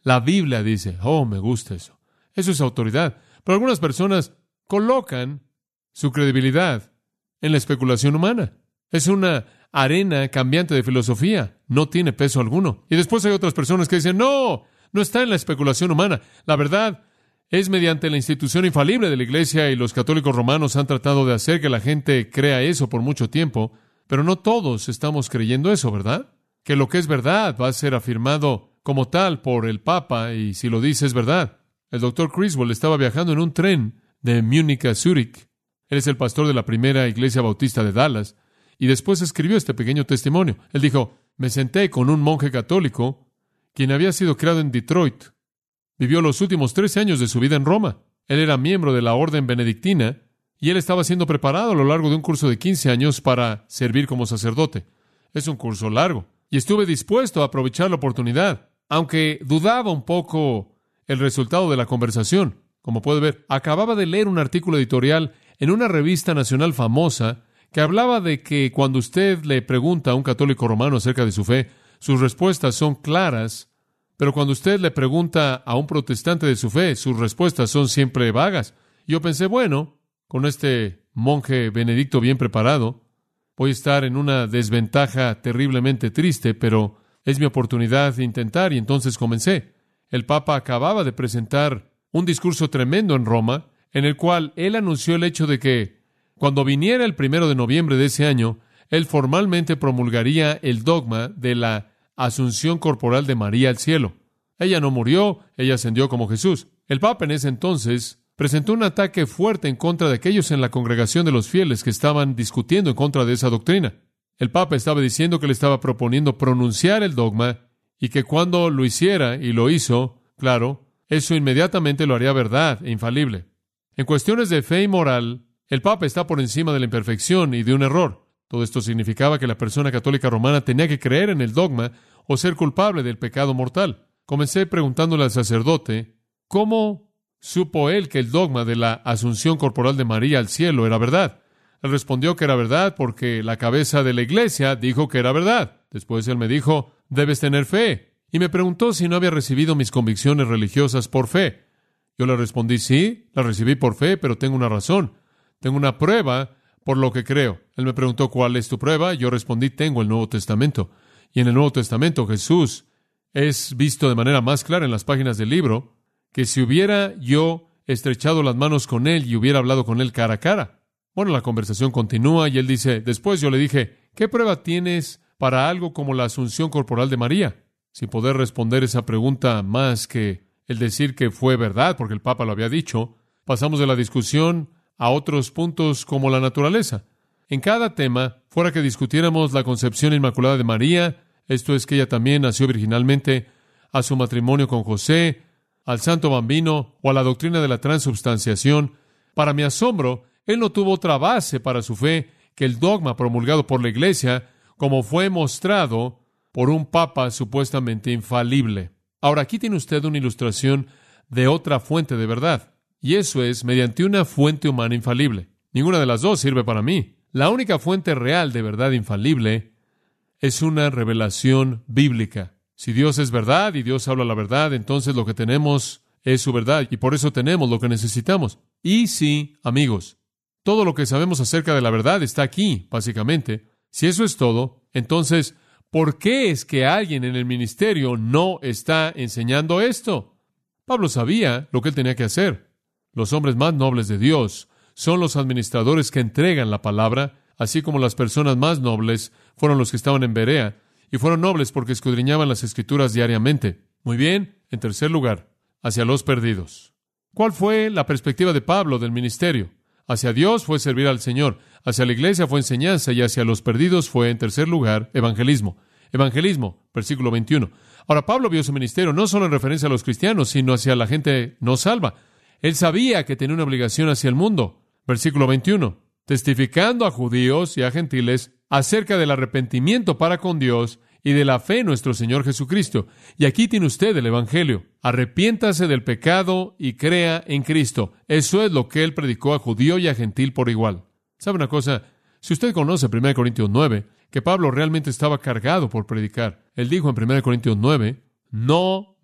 La Biblia dice, oh, me gusta eso. Eso es autoridad. Pero algunas personas colocan su credibilidad en la especulación humana. Es una arena cambiante de filosofía. No tiene peso alguno. Y después hay otras personas que dicen, no, no está en la especulación humana. La verdad es mediante la institución infalible de la Iglesia, y los católicos romanos han tratado de hacer que la gente crea eso por mucho tiempo, pero no todos estamos creyendo eso, ¿verdad? Que lo que es verdad va a ser afirmado como tal por el Papa, y si lo dice es verdad. El doctor Criswell estaba viajando en un tren de Múnich a Zúrich. Él es el pastor de la primera iglesia bautista de Dallas, y después escribió este pequeño testimonio. Él dijo, me senté con un monje católico quien había sido criado en Detroit. Vivió los últimos trece años de su vida en Roma. Él era miembro de la orden benedictina, y él estaba siendo preparado a lo largo de un curso de quince años para servir como sacerdote. Es un curso largo, y estuve dispuesto a aprovechar la oportunidad, aunque dudaba un poco el resultado de la conversación. Como puede ver, acababa de leer un artículo editorial en una revista nacional famosa que hablaba de que cuando usted le pregunta a un católico romano acerca de su fe, sus respuestas son claras, pero cuando usted le pregunta a un protestante de su fe, sus respuestas son siempre vagas. Yo pensé, bueno, con este monje benedicto bien preparado, voy a estar en una desventaja terriblemente triste, pero es mi oportunidad de intentar, y entonces comencé. El Papa acababa de presentar un discurso tremendo en Roma, en el cual él anunció el hecho de que cuando viniera el primero de noviembre de ese año, él formalmente promulgaría el dogma de la asunción corporal de María al cielo. Ella no murió, ella ascendió como Jesús. El Papa en ese entonces presentó un ataque fuerte en contra de aquellos en la congregación de los fieles que estaban discutiendo en contra de esa doctrina. El Papa estaba diciendo que le estaba proponiendo pronunciar el dogma, y que cuando lo hiciera, y lo hizo, claro, eso inmediatamente lo haría verdad e infalible. En cuestiones de fe y moral, el Papa está por encima de la imperfección y de un error. Todo esto significaba que la persona católica romana tenía que creer en el dogma o ser culpable del pecado mortal. Comencé preguntándole al sacerdote, ¿cómo supo él que el dogma de la asunción corporal de María al cielo era verdad? Él respondió que era verdad porque la cabeza de la iglesia dijo que era verdad. Después él me dijo, debes tener fe. Y me preguntó si no había recibido mis convicciones religiosas por fe. Yo le respondí, sí, las recibí por fe, pero tengo una razón. Tengo una prueba por lo que creo. Él me preguntó, ¿cuál es tu prueba? Yo respondí, tengo el Nuevo Testamento. Y en el Nuevo Testamento Jesús es visto de manera más clara en las páginas del libro, que si hubiera yo estrechado las manos con él y hubiera hablado con él cara a cara. Bueno, la conversación continúa y él dice, después yo le dije, ¿qué prueba tienes para algo como la asunción corporal de María? Sin poder responder esa pregunta más que el decir que fue verdad, porque el Papa lo había dicho, pasamos de la discusión a otros puntos como la naturaleza. En cada tema, fuera que discutiéramos la concepción inmaculada de María, esto es que ella también nació virginalmente, a su matrimonio con José, al santo bambino o a la doctrina de la transubstanciación, para mi asombro, él no tuvo otra base para su fe que el dogma promulgado por la Iglesia, como fue mostrado por un papa supuestamente infalible. Ahora, aquí tiene usted una ilustración de otra fuente de verdad. Y eso es mediante una fuente humana infalible. Ninguna de las dos sirve para mí. La única fuente real de verdad infalible es una revelación bíblica. Si Dios es verdad y Dios habla la verdad, entonces lo que tenemos es su verdad, y por eso tenemos lo que necesitamos. Y sí, amigos, todo lo que sabemos acerca de la verdad está aquí, básicamente. Si eso es todo, entonces, ¿por qué es que alguien en el ministerio no está enseñando esto? Pablo sabía lo que él tenía que hacer. Los hombres más nobles de Dios son los administradores que entregan la palabra, así como las personas más nobles fueron los que estaban en Berea, y fueron nobles porque escudriñaban las Escrituras diariamente. Muy bien, en tercer lugar, hacia los perdidos. ¿Cuál fue la perspectiva de Pablo del ministerio? Hacia Dios fue servir al Señor, hacia la iglesia fue enseñanza, y hacia los perdidos fue, en tercer lugar, evangelismo. Evangelismo, versículo veintiuno. Ahora, Pablo vio su ministerio no solo en referencia a los cristianos, sino hacia la gente no salva. Él sabía que tenía una obligación hacia el mundo. Versículo veintiuno. Testificando a judíos y a gentiles acerca del arrepentimiento para con Dios y de la fe en nuestro Señor Jesucristo. Y aquí tiene usted el Evangelio. Arrepiéntase del pecado y crea en Cristo. Eso es lo que él predicó a judío y a gentil por igual. ¿Sabe una cosa? Si usted conoce primera Corintios nueve, que Pablo realmente estaba cargado por predicar. Él dijo en primera Corintios nueve, no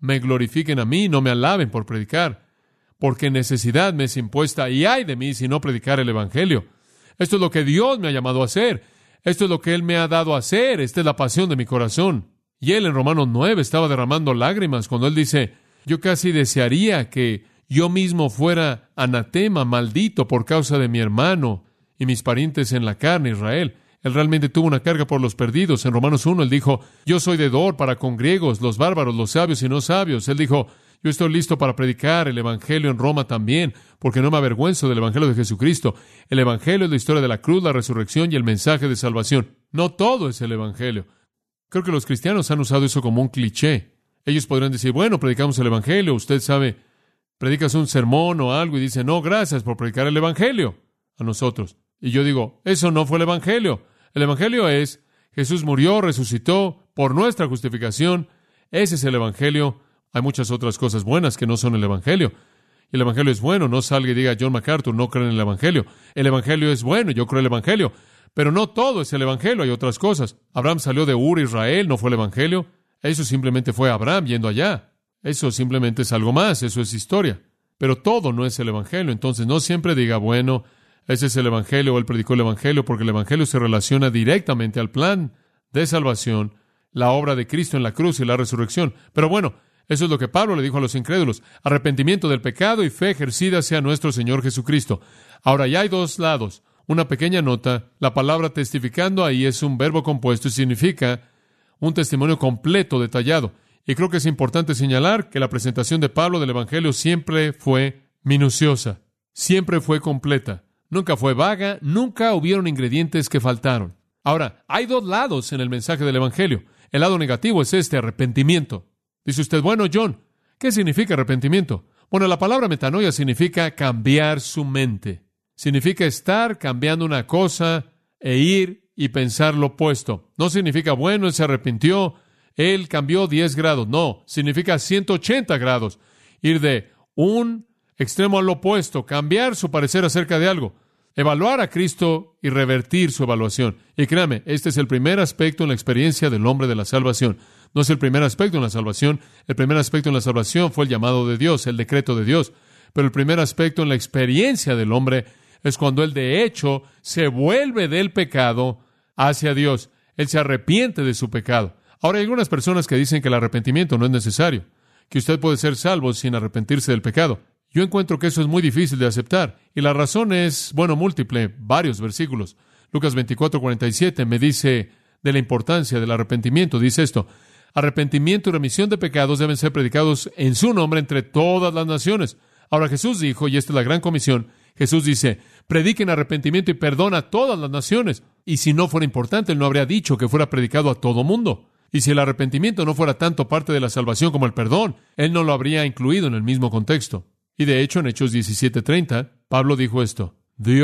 me glorifiquen a mí, no me alaben por predicar, porque necesidad me es impuesta y ay de mí si no predicar el Evangelio. Esto es lo que Dios me ha llamado a hacer. Esto es lo que Él me ha dado a hacer. Esta es la pasión de mi corazón. Y Él en Romanos nueve estaba derramando lágrimas cuando Él dice, yo casi desearía que yo mismo fuera anatema, maldito por causa de mi hermano y mis parientes en la carne, Israel. Él realmente tuvo una carga por los perdidos. En Romanos uno, Él dijo, yo soy deudor para con griegos, los bárbaros, los sabios y no sabios. Él dijo, yo estoy listo para predicar el Evangelio en Roma también, porque no me avergüenzo del Evangelio de Jesucristo. El Evangelio es la historia de la cruz, la resurrección y el mensaje de salvación. No todo es el Evangelio. Creo que los cristianos han usado eso como un cliché. Ellos podrían decir, bueno, predicamos el Evangelio, usted sabe, predicas un sermón o algo y dice, no, gracias por predicar el Evangelio a nosotros. Y yo digo, eso no fue el Evangelio. El Evangelio es, Jesús murió, resucitó por nuestra justificación. Ese es el Evangelio. Hay muchas otras cosas buenas que no son el Evangelio. Y el Evangelio es bueno. No salga y diga, John MacArthur no cree en el Evangelio. El Evangelio es bueno, yo creo en el Evangelio. Pero no todo es el Evangelio, hay otras cosas. Abraham salió de Ur, Israel, no fue el Evangelio. Eso simplemente fue Abraham yendo allá. Eso simplemente es algo más, eso es historia. Pero todo no es el Evangelio. Entonces no siempre diga, bueno, ese es el Evangelio o él predicó el Evangelio, porque el Evangelio se relaciona directamente al plan de salvación, la obra de Cristo en la cruz y la resurrección. Pero bueno, eso es lo que Pablo le dijo a los incrédulos. Arrepentimiento del pecado y fe ejercida hacia nuestro Señor Jesucristo. Ahora, ya hay dos lados. Una pequeña nota. La palabra testificando ahí es un verbo compuesto y significa un testimonio completo, detallado. Y creo que es importante señalar que la presentación de Pablo del Evangelio siempre fue minuciosa. Siempre fue completa. Nunca fue vaga. Nunca hubieron ingredientes que faltaron. Ahora, hay dos lados en el mensaje del Evangelio. El lado negativo es este, arrepentimiento. Dice usted, bueno, John, ¿qué significa arrepentimiento? Bueno, la palabra metanoia significa cambiar su mente. Significa estar cambiando una cosa e ir y pensar lo opuesto. No significa, bueno, él se arrepintió, él cambió diez grados. No, significa ciento ochenta grados. Ir de un extremo al opuesto, cambiar su parecer acerca de algo. Evaluar a Cristo y revertir su evaluación. Y créame, este es el primer aspecto en la experiencia del hombre de la salvación. No es el primer aspecto en la salvación. El primer aspecto en la salvación fue el llamado de Dios, el decreto de Dios. Pero el primer aspecto en la experiencia del hombre es cuando él de hecho se vuelve del pecado hacia Dios. Él se arrepiente de su pecado. Ahora hay algunas personas que dicen que el arrepentimiento no es necesario, que usted puede ser salvo sin arrepentirse del pecado. Yo encuentro que eso es muy difícil de aceptar. Y la razón es, bueno, múltiple, varios versículos. Lucas veinticuatro, cuarenta y siete me dice de la importancia del arrepentimiento. Dice esto, arrepentimiento y remisión de pecados deben ser predicados en su nombre entre todas las naciones. Ahora Jesús dijo, y esta es la gran comisión, Jesús dice, prediquen arrepentimiento y perdón a todas las naciones. Y si no fuera importante, Él no habría dicho que fuera predicado a todo mundo. Y si el arrepentimiento no fuera tanto parte de la salvación como el perdón, Él no lo habría incluido en el mismo contexto. Y de hecho, en Hechos diecisiete treinta, Pablo dijo esto,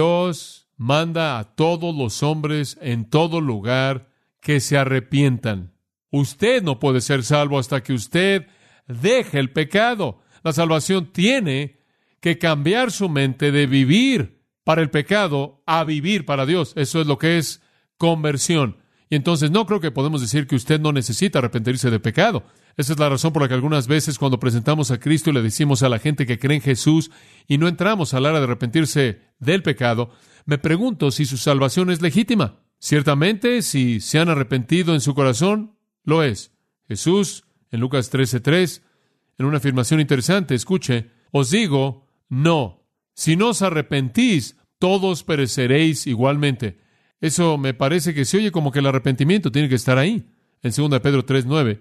Dios manda a todos los hombres en todo lugar que se arrepientan. Usted no puede ser salvo hasta que usted deje el pecado. La salvación tiene que cambiar su mente de vivir para el pecado a vivir para Dios. Eso es lo que es conversión. Y entonces no creo que podemos decir que usted no necesita arrepentirse de pecado. Esa es la razón por la que algunas veces cuando presentamos a Cristo y le decimos a la gente que cree en Jesús y no entramos al área de arrepentirse del pecado, me pregunto si su salvación es legítima. Ciertamente, si se han arrepentido en su corazón, lo es. Jesús, en Lucas trece tres, en una afirmación interesante, escuche, os digo, no. Si no os arrepentís, todos pereceréis igualmente. Eso me parece que se oye como que el arrepentimiento tiene que estar ahí. En segunda de Pedro tres nueve,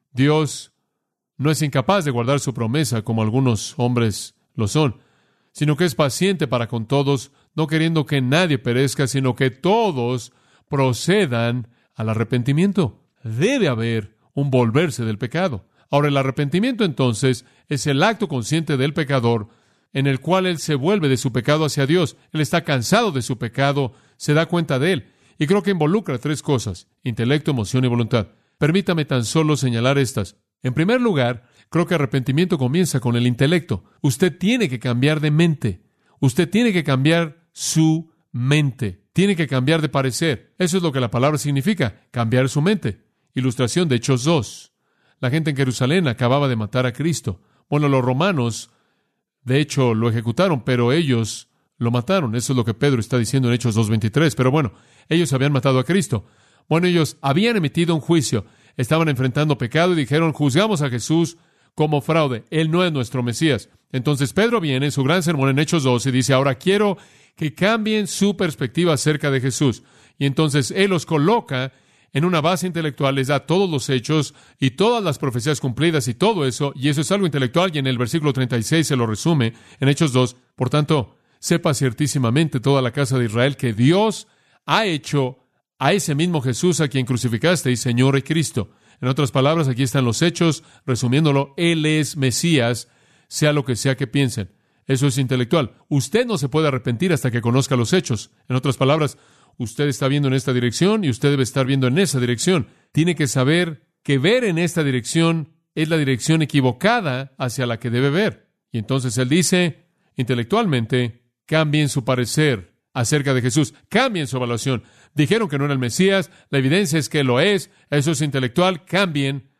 Dios no es incapaz de guardar su promesa como algunos hombres lo son, sino que es paciente para con todos, no queriendo que nadie perezca, sino que todos procedan al arrepentimiento. Debe haber un volverse del pecado. Ahora, el arrepentimiento entonces es el acto consciente del pecador en el cual él se vuelve de su pecado hacia Dios. Él está cansado de su pecado, se da cuenta de él. Y creo que involucra tres cosas: intelecto, emoción y voluntad. Permítame tan solo señalar estas. En primer lugar, creo que arrepentimiento comienza con el intelecto. Usted tiene que cambiar de mente. Usted tiene que cambiar su mente. Tiene que cambiar de parecer. Eso es lo que la palabra significa, cambiar su mente. Ilustración de Hechos dos. La gente en Jerusalén acababa de matar a Cristo. Bueno, los romanos, de hecho, lo ejecutaron, pero ellos lo mataron. Eso es lo que Pedro está diciendo en Hechos dos veintitrés. Pero bueno, ellos habían matado a Cristo. Bueno, ellos habían emitido un juicio. Estaban enfrentando pecado y dijeron, juzgamos a Jesús como fraude. Él no es nuestro Mesías. Entonces Pedro viene en su gran sermón en Hechos dos y dice, ahora quiero que cambien su perspectiva acerca de Jesús. Y entonces él los coloca en una base intelectual, les da todos los hechos y todas las profecías cumplidas y todo eso, y eso es algo intelectual, y en el versículo treinta y seis se lo resume en Hechos dos. Por tanto, sepa ciertísimamente toda la casa de Israel que Dios ha hecho a ese mismo Jesús a quien crucificasteis, Señor y Cristo. En otras palabras, aquí están los hechos, resumiéndolo, Él es Mesías, sea lo que sea que piensen. Eso es intelectual. Usted no se puede arrepentir hasta que conozca los hechos. En otras palabras, usted está viendo en esta dirección y usted debe estar viendo en esa dirección. Tiene que saber que ver en esta dirección es la dirección equivocada hacia la que debe ver. Y entonces él dice, intelectualmente, cambien su parecer acerca de Jesús. Cambien su evaluación. Dijeron que no era el Mesías, la evidencia es que lo es, eso es intelectual, cambien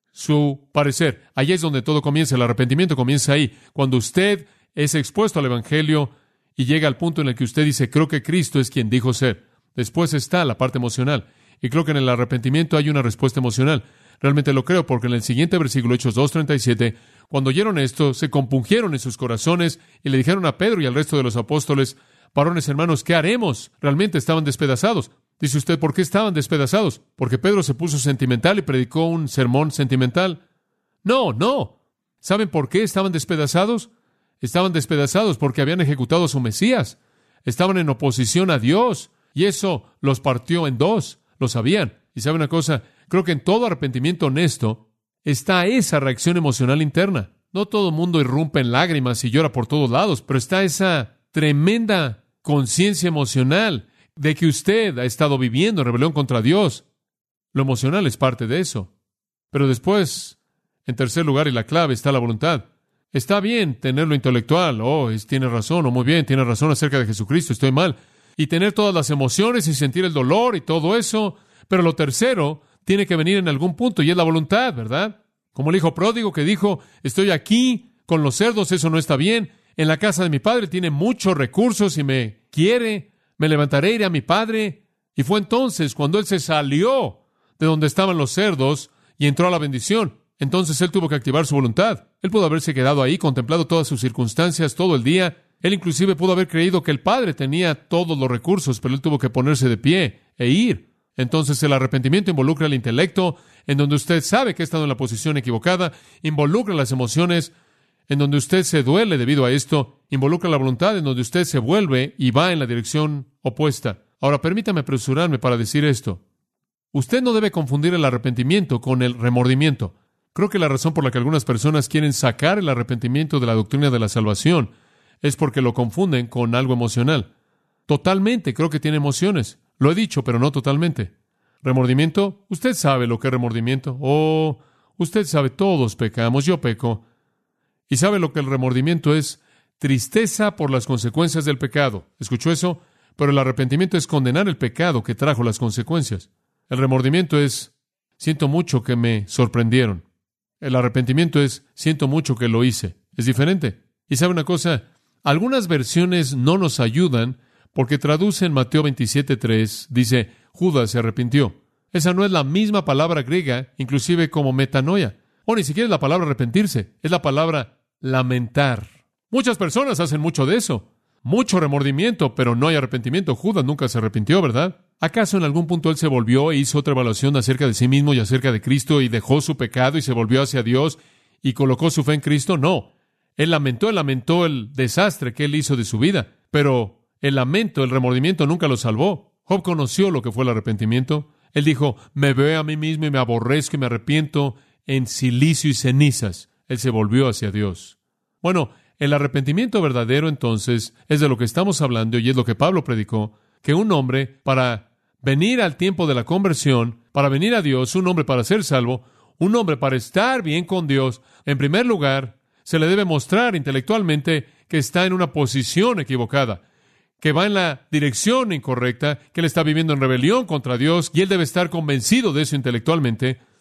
su parecer. Allí es donde todo comienza, el arrepentimiento comienza ahí. Cuando usted es expuesto al Evangelio y llega al punto en el que usted dice, creo que Cristo es quien dijo ser. Después está la parte emocional. Y creo que en el arrepentimiento hay una respuesta emocional. Realmente lo creo porque en el siguiente versículo, Hechos dos treinta y siete, cuando oyeron esto, se compungieron en sus corazones y le dijeron a Pedro y al resto de los apóstoles, varones hermanos, ¿qué haremos? Realmente estaban despedazados. Dice usted, ¿por qué estaban despedazados? ¿Porque Pedro se puso sentimental y predicó un sermón sentimental? No, no. ¿Saben por qué estaban despedazados? Estaban despedazados porque habían ejecutado a su Mesías. Estaban en oposición a Dios. Y eso los partió en dos. Lo sabían. Y ¿sabe una cosa? Creo que en todo arrepentimiento honesto está esa reacción emocional interna. No todo el mundo irrumpe en lágrimas y llora por todos lados, pero está esa tremenda conciencia emocional de que usted ha estado viviendo en rebelión contra Dios. Lo emocional es parte de eso. Pero después, en tercer lugar, y la clave, está la voluntad. Está bien tener lo intelectual. Oh, es, tiene razón. O muy bien, tiene razón acerca de Jesucristo. Estoy mal. Y tener todas las emociones y sentir el dolor y todo eso. Pero lo tercero tiene que venir en algún punto y es la voluntad, ¿verdad? Como el hijo pródigo que dijo, estoy aquí con los cerdos, eso no está bien. En la casa de mi padre tiene muchos recursos y me quiere. Me levantaré, iré a mi padre. Y fue entonces cuando él se salió de donde estaban los cerdos y entró a la bendición. Entonces él tuvo que activar su voluntad. Él pudo haberse quedado ahí, contemplado todas sus circunstancias todo el día. Él inclusive pudo haber creído que el Padre tenía todos los recursos, pero él tuvo que ponerse de pie e ir. Entonces el arrepentimiento involucra el intelecto, en donde usted sabe que ha estado en la posición equivocada, involucra las emociones, en donde usted se duele debido a esto, involucra la voluntad, en donde usted se vuelve y va en la dirección opuesta. Ahora, permítame apresurarme para decir esto. Usted no debe confundir el arrepentimiento con el remordimiento. Creo que la razón por la que algunas personas quieren sacar el arrepentimiento de la doctrina de la salvación es porque lo confunden con algo emocional. Totalmente, creo que tiene emociones. Lo he dicho, pero no totalmente. ¿Remordimiento? Usted sabe lo que es remordimiento. Oh, usted sabe, todos pecamos, yo peco. ¿Y sabe lo que el remordimiento es? Tristeza por las consecuencias del pecado. ¿Escuchó eso? Pero el arrepentimiento es condenar el pecado que trajo las consecuencias. El remordimiento es, siento mucho que me sorprendieron. El arrepentimiento es, siento mucho que lo hice. Es diferente. Y sabe una cosa, algunas versiones no nos ayudan porque traducen Mateo veintisiete tres, dice, Judas se arrepintió. Esa no es la misma palabra griega, inclusive como metanoia. O ni siquiera es la palabra arrepentirse, es la palabra lamentar. Muchas personas hacen mucho de eso. Mucho remordimiento, pero no hay arrepentimiento. Judas nunca se arrepintió, ¿verdad? ¿Acaso en algún punto él se volvió e hizo otra evaluación acerca de sí mismo y acerca de Cristo y dejó su pecado y se volvió hacia Dios y colocó su fe en Cristo? No. Él lamentó, él lamentó el desastre que él hizo de su vida, pero el lamento, el remordimiento nunca lo salvó. Job conoció lo que fue el arrepentimiento. Él dijo, me veo a mí mismo y me aborrezco y me arrepiento en silicio y cenizas. Él se volvió hacia Dios. Bueno, el arrepentimiento verdadero, entonces, es de lo que estamos hablando y es lo que Pablo predicó, que un hombre, para venir al tiempo de la conversión, para venir a Dios, un hombre para ser salvo, un hombre para estar bien con Dios, en primer lugar, se le debe mostrar intelectualmente que está en una posición equivocada, que va en la dirección incorrecta, que él está viviendo en rebelión contra Dios, y él debe estar convencido de eso intelectualmente.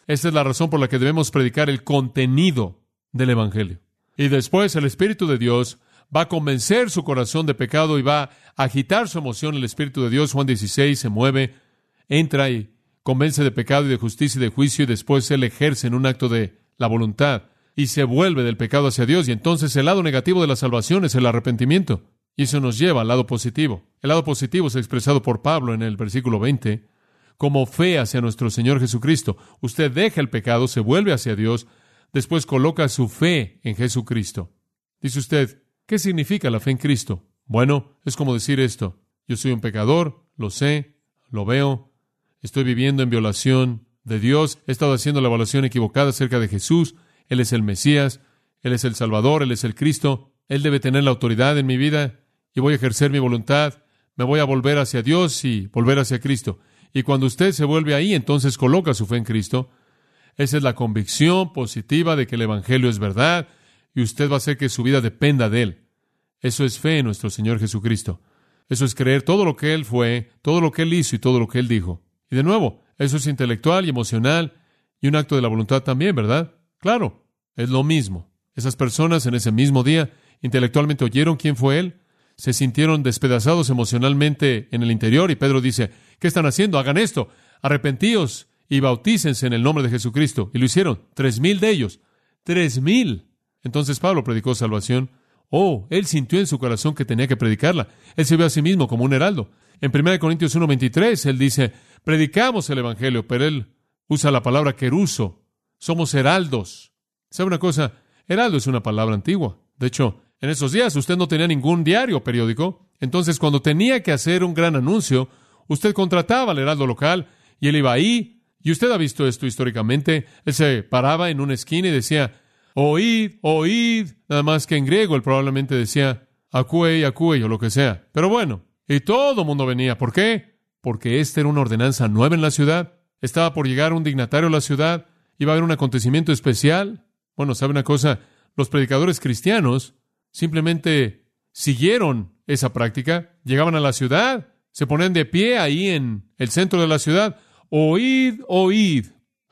Esa es la razón por la que debemos predicar el contenido del Evangelio. Y después el Espíritu de Dios va a convencer su corazón de pecado y va a agitar su emoción. El Espíritu de Dios, Juan dieciséis, se mueve, entra y convence de pecado y de justicia y de juicio, y después Él ejerce en un acto de la voluntad y se vuelve del pecado hacia Dios. Y entonces el lado negativo de la salvación es el arrepentimiento. Y eso nos lleva al lado positivo. El lado positivo es expresado por Pablo en el versículo veinte, como fe hacia nuestro Señor Jesucristo. Usted deja el pecado, se vuelve hacia Dios, después coloca su fe en Jesucristo. Dice usted, ¿qué significa la fe en Cristo? Bueno, es como decir esto: yo soy un pecador, lo sé, lo veo, estoy viviendo en violación de Dios, he estado haciendo la evaluación equivocada acerca de Jesús, Él es el Mesías, Él es el Salvador, Él es el Cristo, Él debe tener la autoridad en mi vida y voy a ejercer mi voluntad, me voy a volver hacia Dios y volver hacia Cristo. Y cuando usted se vuelve ahí, entonces coloca su fe en Cristo. Esa es la convicción positiva de que el Evangelio es verdad y usted va a hacer que su vida dependa de Él. Eso es fe en nuestro Señor Jesucristo. Eso es creer todo lo que Él fue, todo lo que Él hizo y todo lo que Él dijo. Y de nuevo, eso es intelectual y emocional y un acto de la voluntad también, ¿verdad? Claro, es lo mismo. Esas personas en ese mismo día intelectualmente oyeron quién fue Él, se sintieron despedazados emocionalmente en el interior, y Pedro dice, ¿qué están haciendo? Hagan esto, arrepentíos y bautícense en el nombre de Jesucristo. Y lo hicieron, tres mil de ellos, tres mil. Entonces Pablo predicó salvación. Oh, él sintió en su corazón que tenía que predicarla. Él se ve a sí mismo como un heraldo. En primera Corintios uno veintitrés, él dice, predicamos el Evangelio, pero él usa la palabra queruso. Somos heraldos. ¿Sabe una cosa? Heraldo es una palabra antigua. De hecho, en esos días usted no tenía ningún diario o periódico. Entonces, cuando tenía que hacer un gran anuncio, usted contrataba al heraldo local y él iba ahí. Y usted ha visto esto históricamente. Él se paraba en una esquina y decía, oíd, oíd. Nada más que en griego él probablemente decía, acuei, acuei o lo que sea. Pero bueno, y todo el mundo venía. ¿Por qué? Porque esta era una ordenanza nueva en la ciudad. Estaba por llegar un dignatario a la ciudad. Iba a haber un acontecimiento especial. Bueno, ¿sabe una cosa? Los predicadores cristianos simplemente siguieron esa práctica. Llegaban a la ciudad, se ponían de pie ahí en el centro de la ciudad. Oíd, oíd,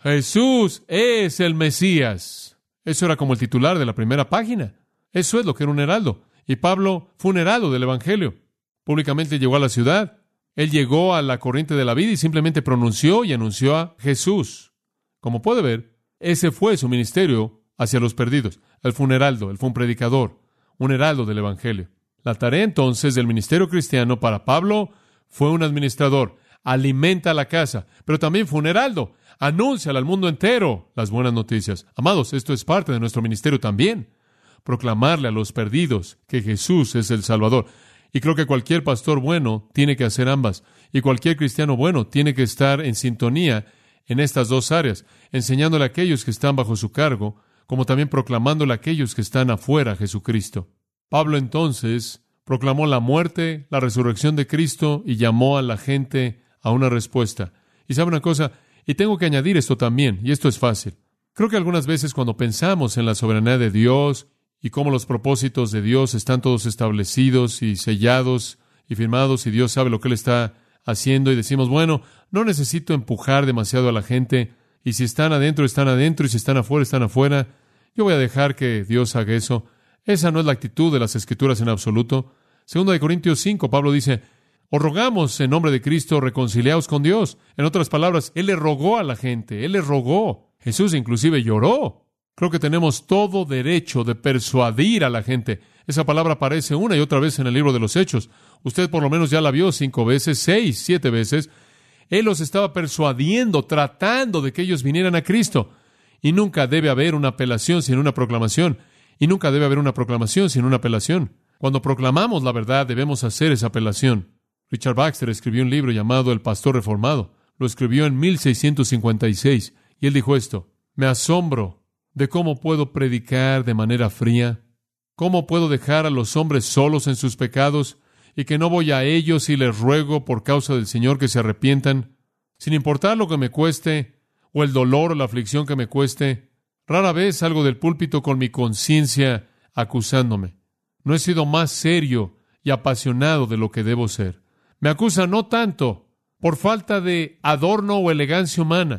Jesús es el Mesías. Eso era como el titular de la primera página. Eso es lo que era un heraldo. Y Pablo fue un heraldo del Evangelio. Públicamente llegó a la ciudad. Él llegó a la corriente de la vida y simplemente pronunció y anunció a Jesús. Como puede ver, ese fue su ministerio hacia los perdidos. Él fue un heraldo, él fue un predicador, un heraldo del Evangelio. La tarea entonces del ministerio cristiano para Pablo fue un administrador. Alimenta la casa, pero también fue un heraldo. Anúnciale al mundo entero las buenas noticias. Amados, esto es parte de nuestro ministerio también. Proclamarle a los perdidos que Jesús es el Salvador. Y creo que cualquier pastor bueno tiene que hacer ambas. Y cualquier cristiano bueno tiene que estar en sintonía en estas dos áreas, enseñándole a aquellos que están bajo su cargo, como también proclamándole a aquellos que están afuera a Jesucristo. Pablo entonces proclamó la muerte, la resurrección de Cristo y llamó a la gente a una respuesta. Y sabe una cosa, y tengo que añadir esto también, y esto es fácil. Creo que algunas veces cuando pensamos en la soberanía de Dios y cómo los propósitos de Dios están todos establecidos y sellados y firmados y Dios sabe lo que Él está haciendo y decimos, bueno, no necesito empujar demasiado a la gente y si están adentro, están adentro y si están afuera, están afuera. Yo voy a dejar que Dios haga eso. Esa no es la actitud de las Escrituras en absoluto. Segunda de Corintios cinco, Pablo dice, os rogamos en nombre de Cristo, reconciliaos con Dios. En otras palabras, Él le rogó a la gente, Él le rogó. Jesús inclusive lloró. Creo que tenemos todo derecho de persuadir a la gente. Esa palabra aparece una y otra vez en el libro de los Hechos. Usted por lo menos ya la vio cinco veces, seis, siete veces. Él los estaba persuadiendo, tratando de que ellos vinieran a Cristo. Y nunca debe haber una apelación sin una proclamación. Y nunca debe haber una proclamación sin una apelación. Cuando proclamamos la verdad, debemos hacer esa apelación. Richard Baxter escribió un libro llamado El Pastor Reformado. Lo escribió en mil seiscientos cincuenta y seis. Y él dijo esto, me asombro de cómo puedo predicar de manera fría, cómo puedo dejar a los hombres solos en sus pecados y que no voy a ellos y les ruego por causa del Señor que se arrepientan, sin importar lo que me cueste o el dolor o la aflicción que me cueste. Rara vez salgo del púlpito con mi conciencia acusándome. No he sido más serio y apasionado de lo que debo ser. Me acusan no tanto por falta de adorno o elegancia humana.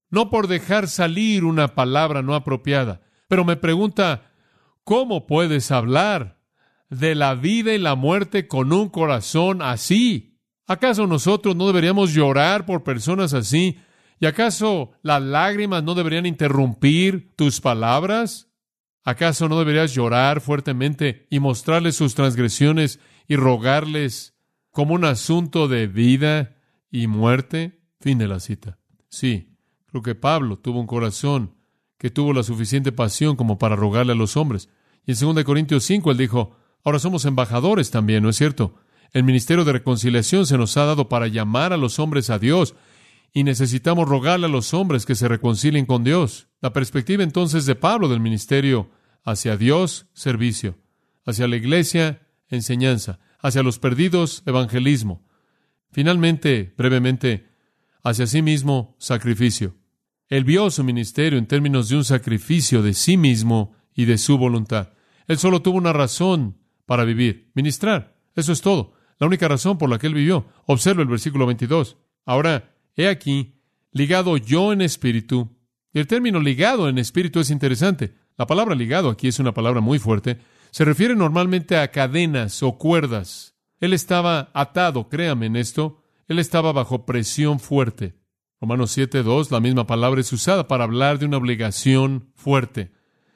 no por dejar salir una palabra no apropiada. Pero me pregunta, ¿cómo puedes hablar de la vida y la muerte con un corazón así? ¿Acaso nosotros no deberíamos llorar por personas así? ¿Y acaso las lágrimas no deberían interrumpir tus palabras? ¿Acaso no deberías llorar fuertemente y mostrarles sus transgresiones y rogarles como un asunto de vida y muerte? Fin de la cita. Sí, creo que Pablo tuvo un corazón que tuvo la suficiente pasión como para rogarle a los hombres. Y en segunda Corintios cinco él dijo, ahora somos embajadores también, ¿no es cierto? El ministerio de reconciliación se nos ha dado para llamar a los hombres a Dios, y necesitamos rogarle a los hombres que se reconcilien con Dios. La perspectiva entonces de Pablo del ministerio hacia Dios, servicio, hacia la iglesia, enseñanza, hacia los perdidos, evangelismo. Finalmente, brevemente, hacia sí mismo, sacrificio. Él vio su ministerio en términos de un sacrificio de sí mismo y de su voluntad. Él solo tuvo una razón para vivir, ministrar. Eso es todo. La única razón por la que él vivió. Observa el versículo veintidós. Ahora, he aquí, ligado yo en espíritu. Y el término ligado en espíritu es interesante. La palabra ligado aquí es una palabra muy fuerte. Se refiere normalmente a cadenas o cuerdas. Él estaba atado, créame en esto. Él estaba bajo presión fuerte. Romanos siete dos, la misma palabra es usada para hablar de una obligación fuerte.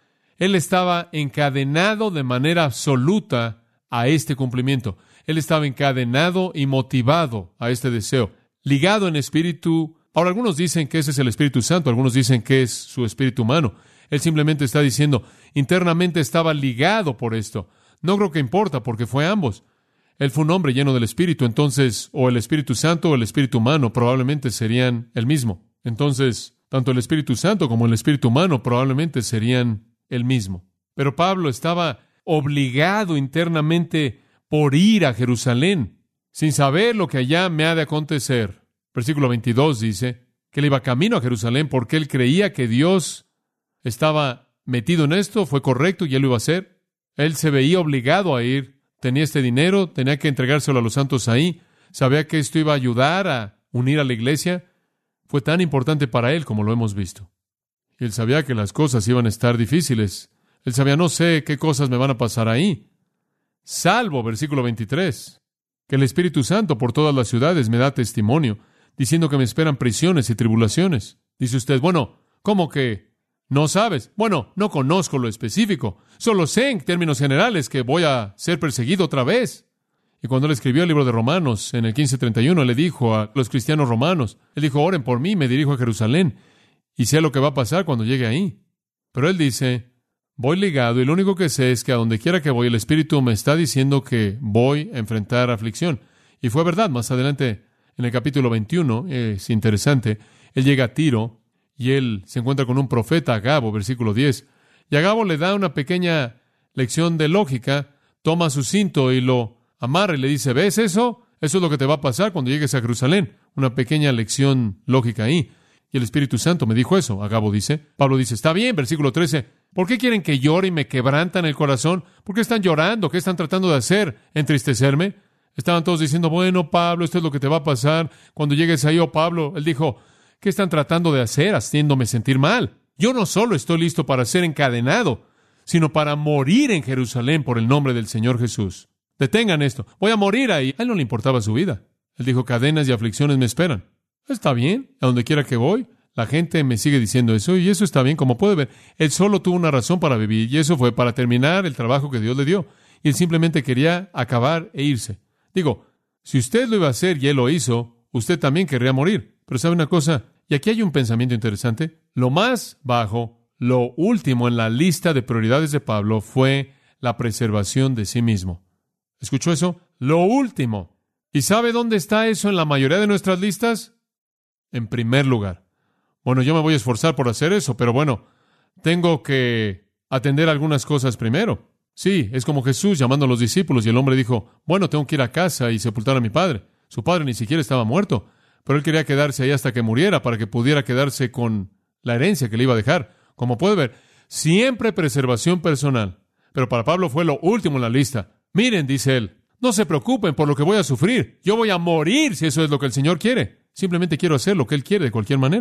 Él estaba encadenado de manera absoluta a este cumplimiento. Él estaba encadenado y motivado a este deseo. Ligado en espíritu. Ahora, algunos dicen que ese es el Espíritu Santo, algunos dicen que es su espíritu humano. Él simplemente está diciendo, internamente estaba ligado por esto. No creo que importa, porque fue ambos. Él fue un hombre lleno del Espíritu, entonces, o el Espíritu Santo o el Espíritu humano probablemente serían el mismo. Entonces, tanto el Espíritu Santo como el Espíritu humano probablemente serían el mismo. Pero Pablo estaba obligado internamente por ir a Jerusalén, sin saber lo que allá me ha de acontecer. Versículo veintidós dice que él iba camino a Jerusalén porque él creía que Dios estaba metido en esto, fue correcto y él lo iba a hacer. Él se veía obligado a ir, tenía este dinero, tenía que entregárselo a los santos ahí, sabía que esto iba a ayudar a unir a la iglesia. Fue tan importante para él como lo hemos visto. Y él sabía que las cosas iban a estar difíciles. Él sabía, no sé qué cosas me van a pasar ahí. Salvo, versículo veintitrés, que el Espíritu Santo por todas las ciudades me da testimonio, diciendo que me esperan prisiones y tribulaciones. Dice usted, bueno, ¿cómo que no sabes? Bueno, no conozco lo específico. Solo sé en términos generales que voy a ser perseguido otra vez. Y cuando él escribió el libro de Romanos, en el quince treinta y uno, le dijo a los cristianos romanos, él dijo, oren por mí, me dirijo a Jerusalén, y sé lo que va a pasar cuando llegue ahí. Pero él dice, voy ligado, y lo único que sé es que a donde quiera que voy, el Espíritu me está diciendo que voy a enfrentar aflicción. Y fue verdad, más adelante, en el capítulo veintiuno, es interesante, él llega a Tiro, y él se encuentra con un profeta, Agabo, versículo diez, y Agabo le da una pequeña lección de lógica, toma su cinto y lo amarra y le dice, ¿ves eso? Eso es lo que te va a pasar cuando llegues a Jerusalén. Una pequeña lección lógica ahí. Y el Espíritu Santo me dijo eso, Agabo dice. Pablo dice, está bien, versículo trece, ¿por qué quieren que llore y me quebrantan el corazón? ¿Por qué están llorando? ¿Qué están tratando de hacer? ¿Entristecerme? Estaban todos diciendo, bueno, Pablo, esto es lo que te va a pasar cuando llegues ahí. Oh, Pablo, él dijo, ¿qué están tratando de hacer haciéndome sentir mal? Yo no solo estoy listo para ser encadenado, sino para morir en Jerusalén por el nombre del Señor Jesús. Detengan esto. Voy a morir ahí. A él no le importaba su vida. Él dijo, cadenas y aflicciones me esperan. Está bien. A donde quiera que voy, la gente me sigue diciendo eso, y eso está bien, como puede ver. Él solo tuvo una razón para vivir, y eso fue para terminar el trabajo que Dios le dio. Y él simplemente quería acabar e irse. Digo, si usted lo iba a hacer y él lo hizo, usted también querría morir. Pero ¿sabe una cosa? Y aquí hay un pensamiento interesante. Lo más bajo, lo último en la lista de prioridades de Pablo fue la preservación de sí mismo. ¿Escuchó eso? Lo último. ¿Y sabe dónde está eso en la mayoría de nuestras listas? En primer lugar. Bueno, yo me voy a esforzar por hacer eso, pero bueno, tengo que atender algunas cosas primero. Sí, es como Jesús llamando a los discípulos y el hombre dijo, bueno, tengo que ir a casa y sepultar a mi padre. Su padre ni siquiera estaba muerto, pero él quería quedarse ahí hasta que muriera para que pudiera quedarse con la herencia que le iba a dejar. Como puede ver, siempre preservación personal. Pero para Pablo fue lo último en la lista. Miren, dice él, no se preocupen por lo que voy a sufrir. Yo voy a morir si eso es lo que el Señor quiere. Simplemente quiero hacer lo que Él quiere de cualquier manera.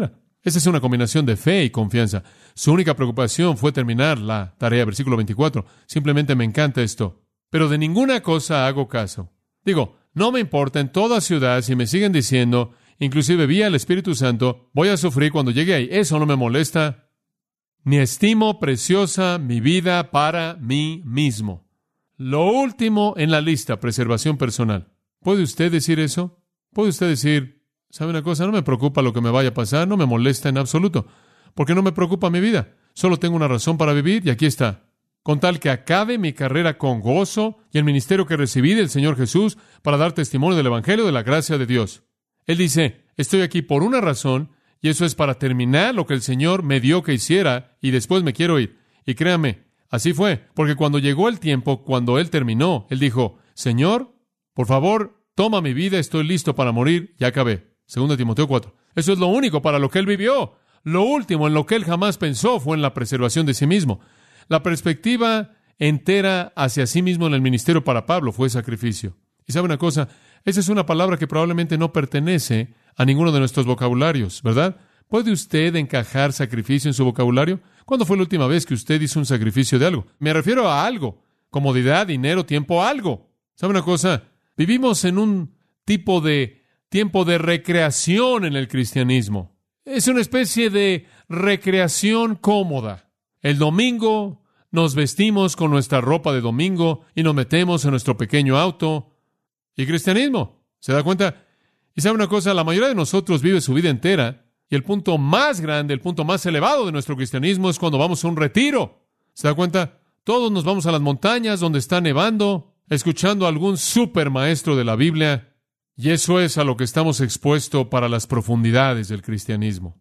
Esa es una combinación de fe y confianza. Su única preocupación fue terminar la tarea. Versículo veinticuatro. Simplemente me encanta esto. Pero de ninguna cosa hago caso. Digo, no me importa en toda ciudad si me siguen diciendo, inclusive vía el Espíritu Santo, voy a sufrir cuando llegue ahí. Eso no me molesta. Ni estimo preciosa mi vida para mí mismo. Lo último en la lista, preservación personal. ¿Puede usted decir eso? ¿Puede usted decir, sabe una cosa? No me preocupa lo que me vaya a pasar, no me molesta en absoluto, porque no me preocupa mi vida. Solo tengo una razón para vivir y aquí está. Con tal que acabe mi carrera con gozo y el ministerio que recibí del Señor Jesús para dar testimonio del Evangelio de la gracia de Dios. Él dice, estoy aquí por una razón y eso es para terminar lo que el Señor me dio que hiciera y después me quiero ir. Y créame, así fue, porque cuando llegó el tiempo, cuando Él terminó, Él dijo, Señor, por favor, toma mi vida, estoy listo para morir, ya acabé. Segunda Timoteo cuatro. Eso es lo único para lo que Él vivió. Lo último en lo que Él jamás pensó fue en la preservación de sí mismo. La perspectiva entera hacia sí mismo en el ministerio para Pablo fue sacrificio. Y sabe una cosa, esa es una palabra que probablemente no pertenece a ninguno de nuestros vocabularios, ¿verdad? ¿Puede usted encajar sacrificio en su vocabulario? ¿Cuándo fue la última vez que usted hizo un sacrificio de algo? Me refiero a algo. Comodidad, dinero, tiempo, algo. ¿Sabe una cosa? Vivimos en un tipo de tiempo de recreación en el cristianismo. Es una especie de recreación cómoda. El domingo nos vestimos con nuestra ropa de domingo y nos metemos en nuestro pequeño auto. ¿Y cristianismo? ¿Se da cuenta? Y sabe una cosa, la mayoría de nosotros vive su vida entera y el punto más grande, el punto más elevado de nuestro cristianismo es cuando vamos a un retiro. ¿Se da cuenta? Todos nos vamos a las montañas donde está nevando, escuchando a algún super maestro de la Biblia, y eso es a lo que estamos expuestos para las profundidades del cristianismo.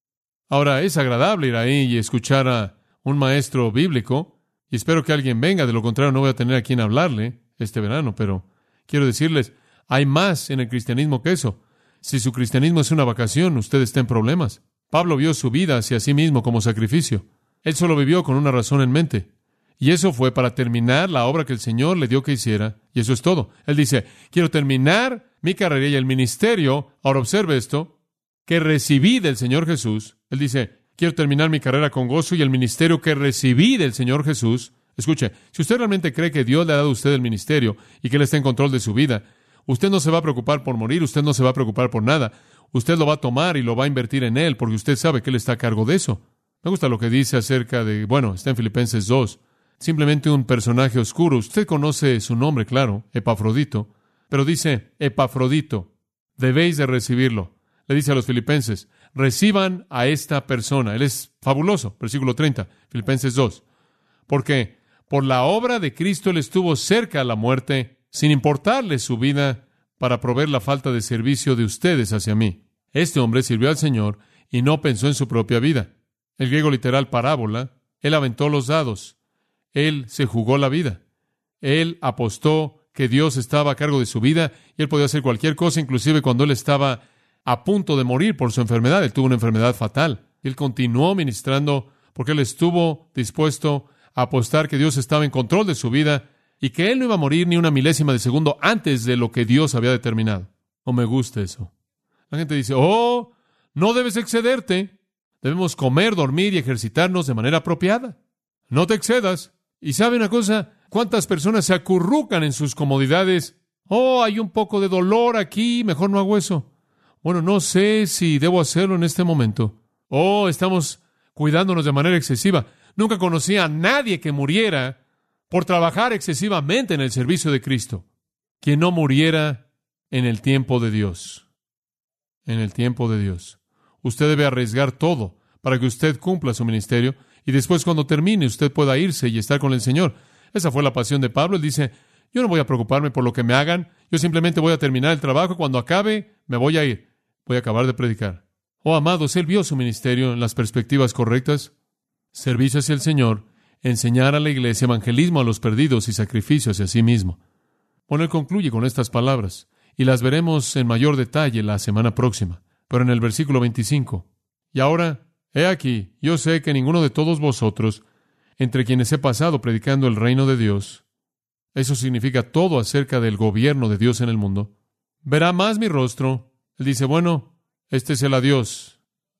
Ahora, es agradable ir ahí y escuchar a un maestro bíblico, y espero que alguien venga, de lo contrario no voy a tener a quien hablarle este verano, pero quiero decirles, hay más en el cristianismo que eso. Si su cristianismo es una vacación, usted está en problemas. Pablo vio su vida hacia sí mismo como sacrificio. Él solo vivió con una razón en mente. Y eso fue para terminar la obra que el Señor le dio que hiciera. Y eso es todo. Él dice, quiero terminar mi carrera y el ministerio. Ahora observe esto, que recibí del Señor Jesús. Él dice, quiero terminar mi carrera con gozo y el ministerio que recibí del Señor Jesús. Escuche, si usted realmente cree que Dios le ha dado a usted el ministerio y que Él está en control de su vida, usted no se va a preocupar por morir, usted no se va a preocupar por nada. Usted lo va a tomar y lo va a invertir en Él porque usted sabe que Él está a cargo de eso. Me gusta lo que dice acerca de, bueno, está en Filipenses dos. Simplemente un personaje oscuro. Usted conoce su nombre, claro, Epafrodito. Pero dice, Epafrodito, debéis de recibirlo. Le dice a los filipenses, reciban a esta persona. Él es fabuloso. Versículo treinta, Filipenses dos. Porque por la obra de Cristo Él estuvo cerca a la muerte, sin importarle su vida, para proveer la falta de servicio de ustedes hacia mí. Este hombre sirvió al Señor y no pensó en su propia vida. El griego literal parábola, Él aventó los dados. Él se jugó la vida. Él apostó que Dios estaba a cargo de su vida y Él podía hacer cualquier cosa, inclusive cuando Él estaba a punto de morir por su enfermedad. Él tuvo una enfermedad fatal. Él continuó ministrando porque Él estuvo dispuesto a apostar que Dios estaba en control de su vida y que Él no iba a morir ni una milésima de segundo antes de lo que Dios había determinado. No me gusta eso. La gente dice, oh, no debes excederte. Debemos comer, dormir y ejercitarnos de manera apropiada. No te excedas. Y ¿sabe una cosa? ¿Cuántas personas se acurrucan en sus comodidades? Oh, hay un poco de dolor aquí, mejor no hago eso. Bueno, no sé si debo hacerlo en este momento. Oh, estamos cuidándonos de manera excesiva. Nunca conocí a nadie que muriera por trabajar excesivamente en el servicio de Cristo, que no muriera en el tiempo de Dios. En el tiempo de Dios. Usted debe arriesgar todo para que usted cumpla su ministerio y después cuando termine usted pueda irse y estar con el Señor. Esa fue la pasión de Pablo. Él dice, yo no voy a preocuparme por lo que me hagan, yo simplemente voy a terminar el trabajo y cuando acabe me voy a ir. Voy a acabar de predicar. Oh, amados, él vio su ministerio en las perspectivas correctas. Servicio hacia el Señor, enseñar a la iglesia, evangelismo a los perdidos y sacrificio hacia sí mismo. Bueno, él concluye con estas palabras y las veremos en mayor detalle la semana próxima. Pero en el versículo veinticinco, y ahora, he aquí, yo sé que ninguno de todos vosotros, entre quienes he pasado predicando el reino de Dios, eso significa todo acerca del gobierno de Dios en el mundo, verá más mi rostro. Él dice, bueno, este es el adiós.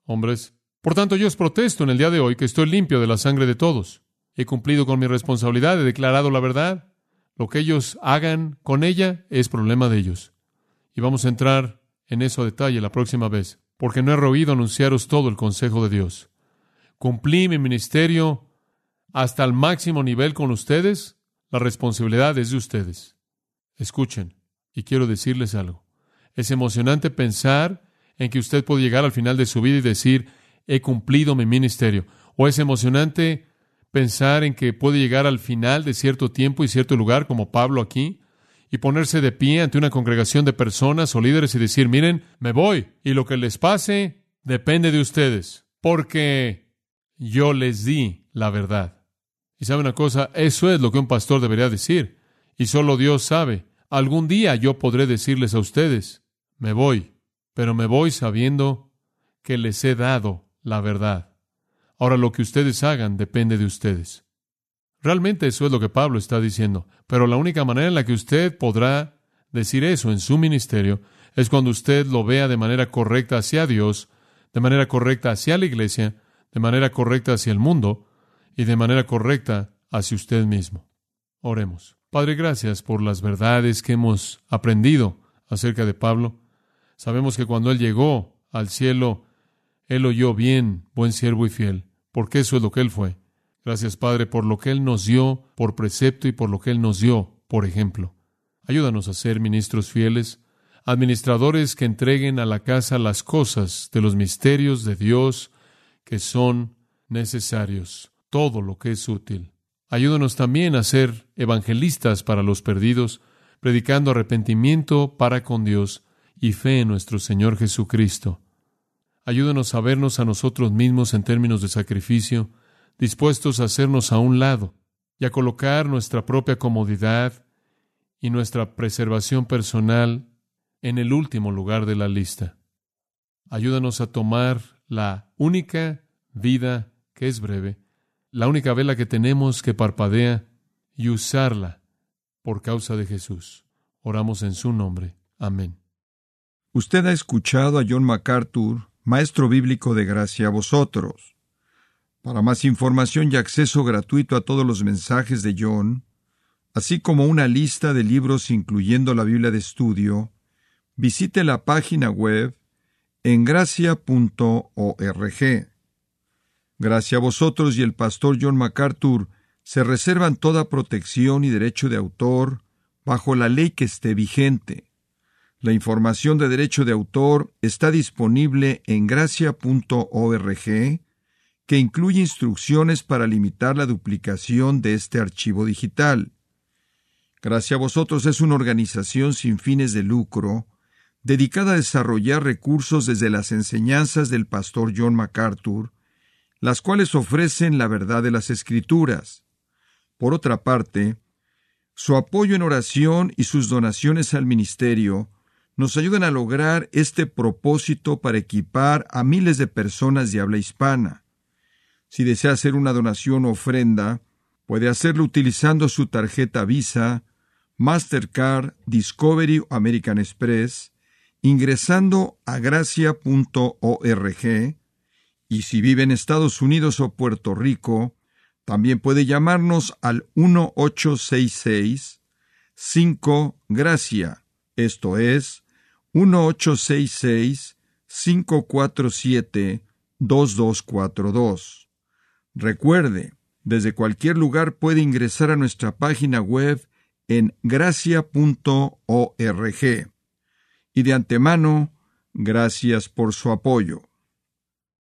hombres. Por tanto, yo os protesto en el día de hoy que estoy limpio de la sangre de todos. He cumplido con mi responsabilidad, he declarado la verdad. Lo que ellos hagan con ella es problema de ellos. Y vamos a entrar en eso a detalle la próxima vez, porque no he oído anunciaros todo el consejo de Dios. Cumplí mi ministerio hasta el máximo nivel con ustedes. La responsabilidad es de ustedes. Escuchen, y quiero decirles algo. Es emocionante pensar en que usted puede llegar al final de su vida y decir, he cumplido mi ministerio. O es emocionante pensar en que puede llegar al final de cierto tiempo y cierto lugar, como Pablo aquí, y ponerse de pie ante una congregación de personas o líderes y decir, miren, me voy, y lo que les pase depende de ustedes, porque yo les di la verdad. Y sabe una cosa, eso es lo que un pastor debería decir, y solo Dios sabe. Algún día yo podré decirles a ustedes, me voy, pero me voy sabiendo que les he dado la verdad. Ahora, lo que ustedes hagan depende de ustedes. Realmente eso es lo que Pablo está diciendo. Pero la única manera en la que usted podrá decir eso en su ministerio es cuando usted lo vea de manera correcta hacia Dios, de manera correcta hacia la iglesia, de manera correcta hacia el mundo y de manera correcta hacia usted mismo. Oremos. Padre, gracias por las verdades que hemos aprendido acerca de Pablo. Sabemos que cuando él llegó al cielo, él oyó bien, buen siervo y fiel, porque eso es lo que él fue. Gracias, Padre, por lo que él nos dio por precepto y por lo que él nos dio por ejemplo. Ayúdanos a ser ministros fieles, administradores que entreguen a la casa las cosas de los misterios de Dios que son necesarios, todo lo que es útil. Ayúdanos también a ser evangelistas para los perdidos, predicando arrepentimiento para con Dios y fe en nuestro Señor Jesucristo. Ayúdanos a vernos a nosotros mismos en términos de sacrificio, dispuestos a hacernos a un lado y a colocar nuestra propia comodidad y nuestra preservación personal en el último lugar de la lista. Ayúdanos a tomar la única vida que es breve, la única vela que tenemos que parpadea, y usarla por causa de Jesús. Oramos en su nombre. Amén. Usted ha escuchado a John MacArthur, maestro bíblico de Gracia a Vosotros. Para más información y acceso gratuito a todos los mensajes de John, así como una lista de libros incluyendo la Biblia de estudio, visite la página web en gracia punto org. Gracia a Vosotros y el pastor John MacArthur se reservan toda protección y derecho de autor bajo la ley que esté vigente. La información de derecho de autor está disponible en gracia punto org, que incluye instrucciones para limitar la duplicación de este archivo digital. Gracia a Vosotros es una organización sin fines de lucro, dedicada a desarrollar recursos desde las enseñanzas del pastor John MacArthur, las cuales ofrecen la verdad de las Escrituras. Por otra parte, su apoyo en oración y sus donaciones al ministerio nos ayudan a lograr este propósito para equipar a miles de personas de habla hispana. Si desea hacer una donación o ofrenda, puede hacerlo utilizando su tarjeta Visa, Mastercard, Discovery o American Express, ingresando a gracia punto org, y si vive en Estados Unidos o Puerto Rico, también puede llamarnos al uno ocho seis seis cinco gracia, esto es, uno ocho seis seis cinco cuatro siete dos dos cuatro dos. Recuerde, desde cualquier lugar puede ingresar a nuestra página web en gracia punto org. Y de antemano, gracias por su apoyo.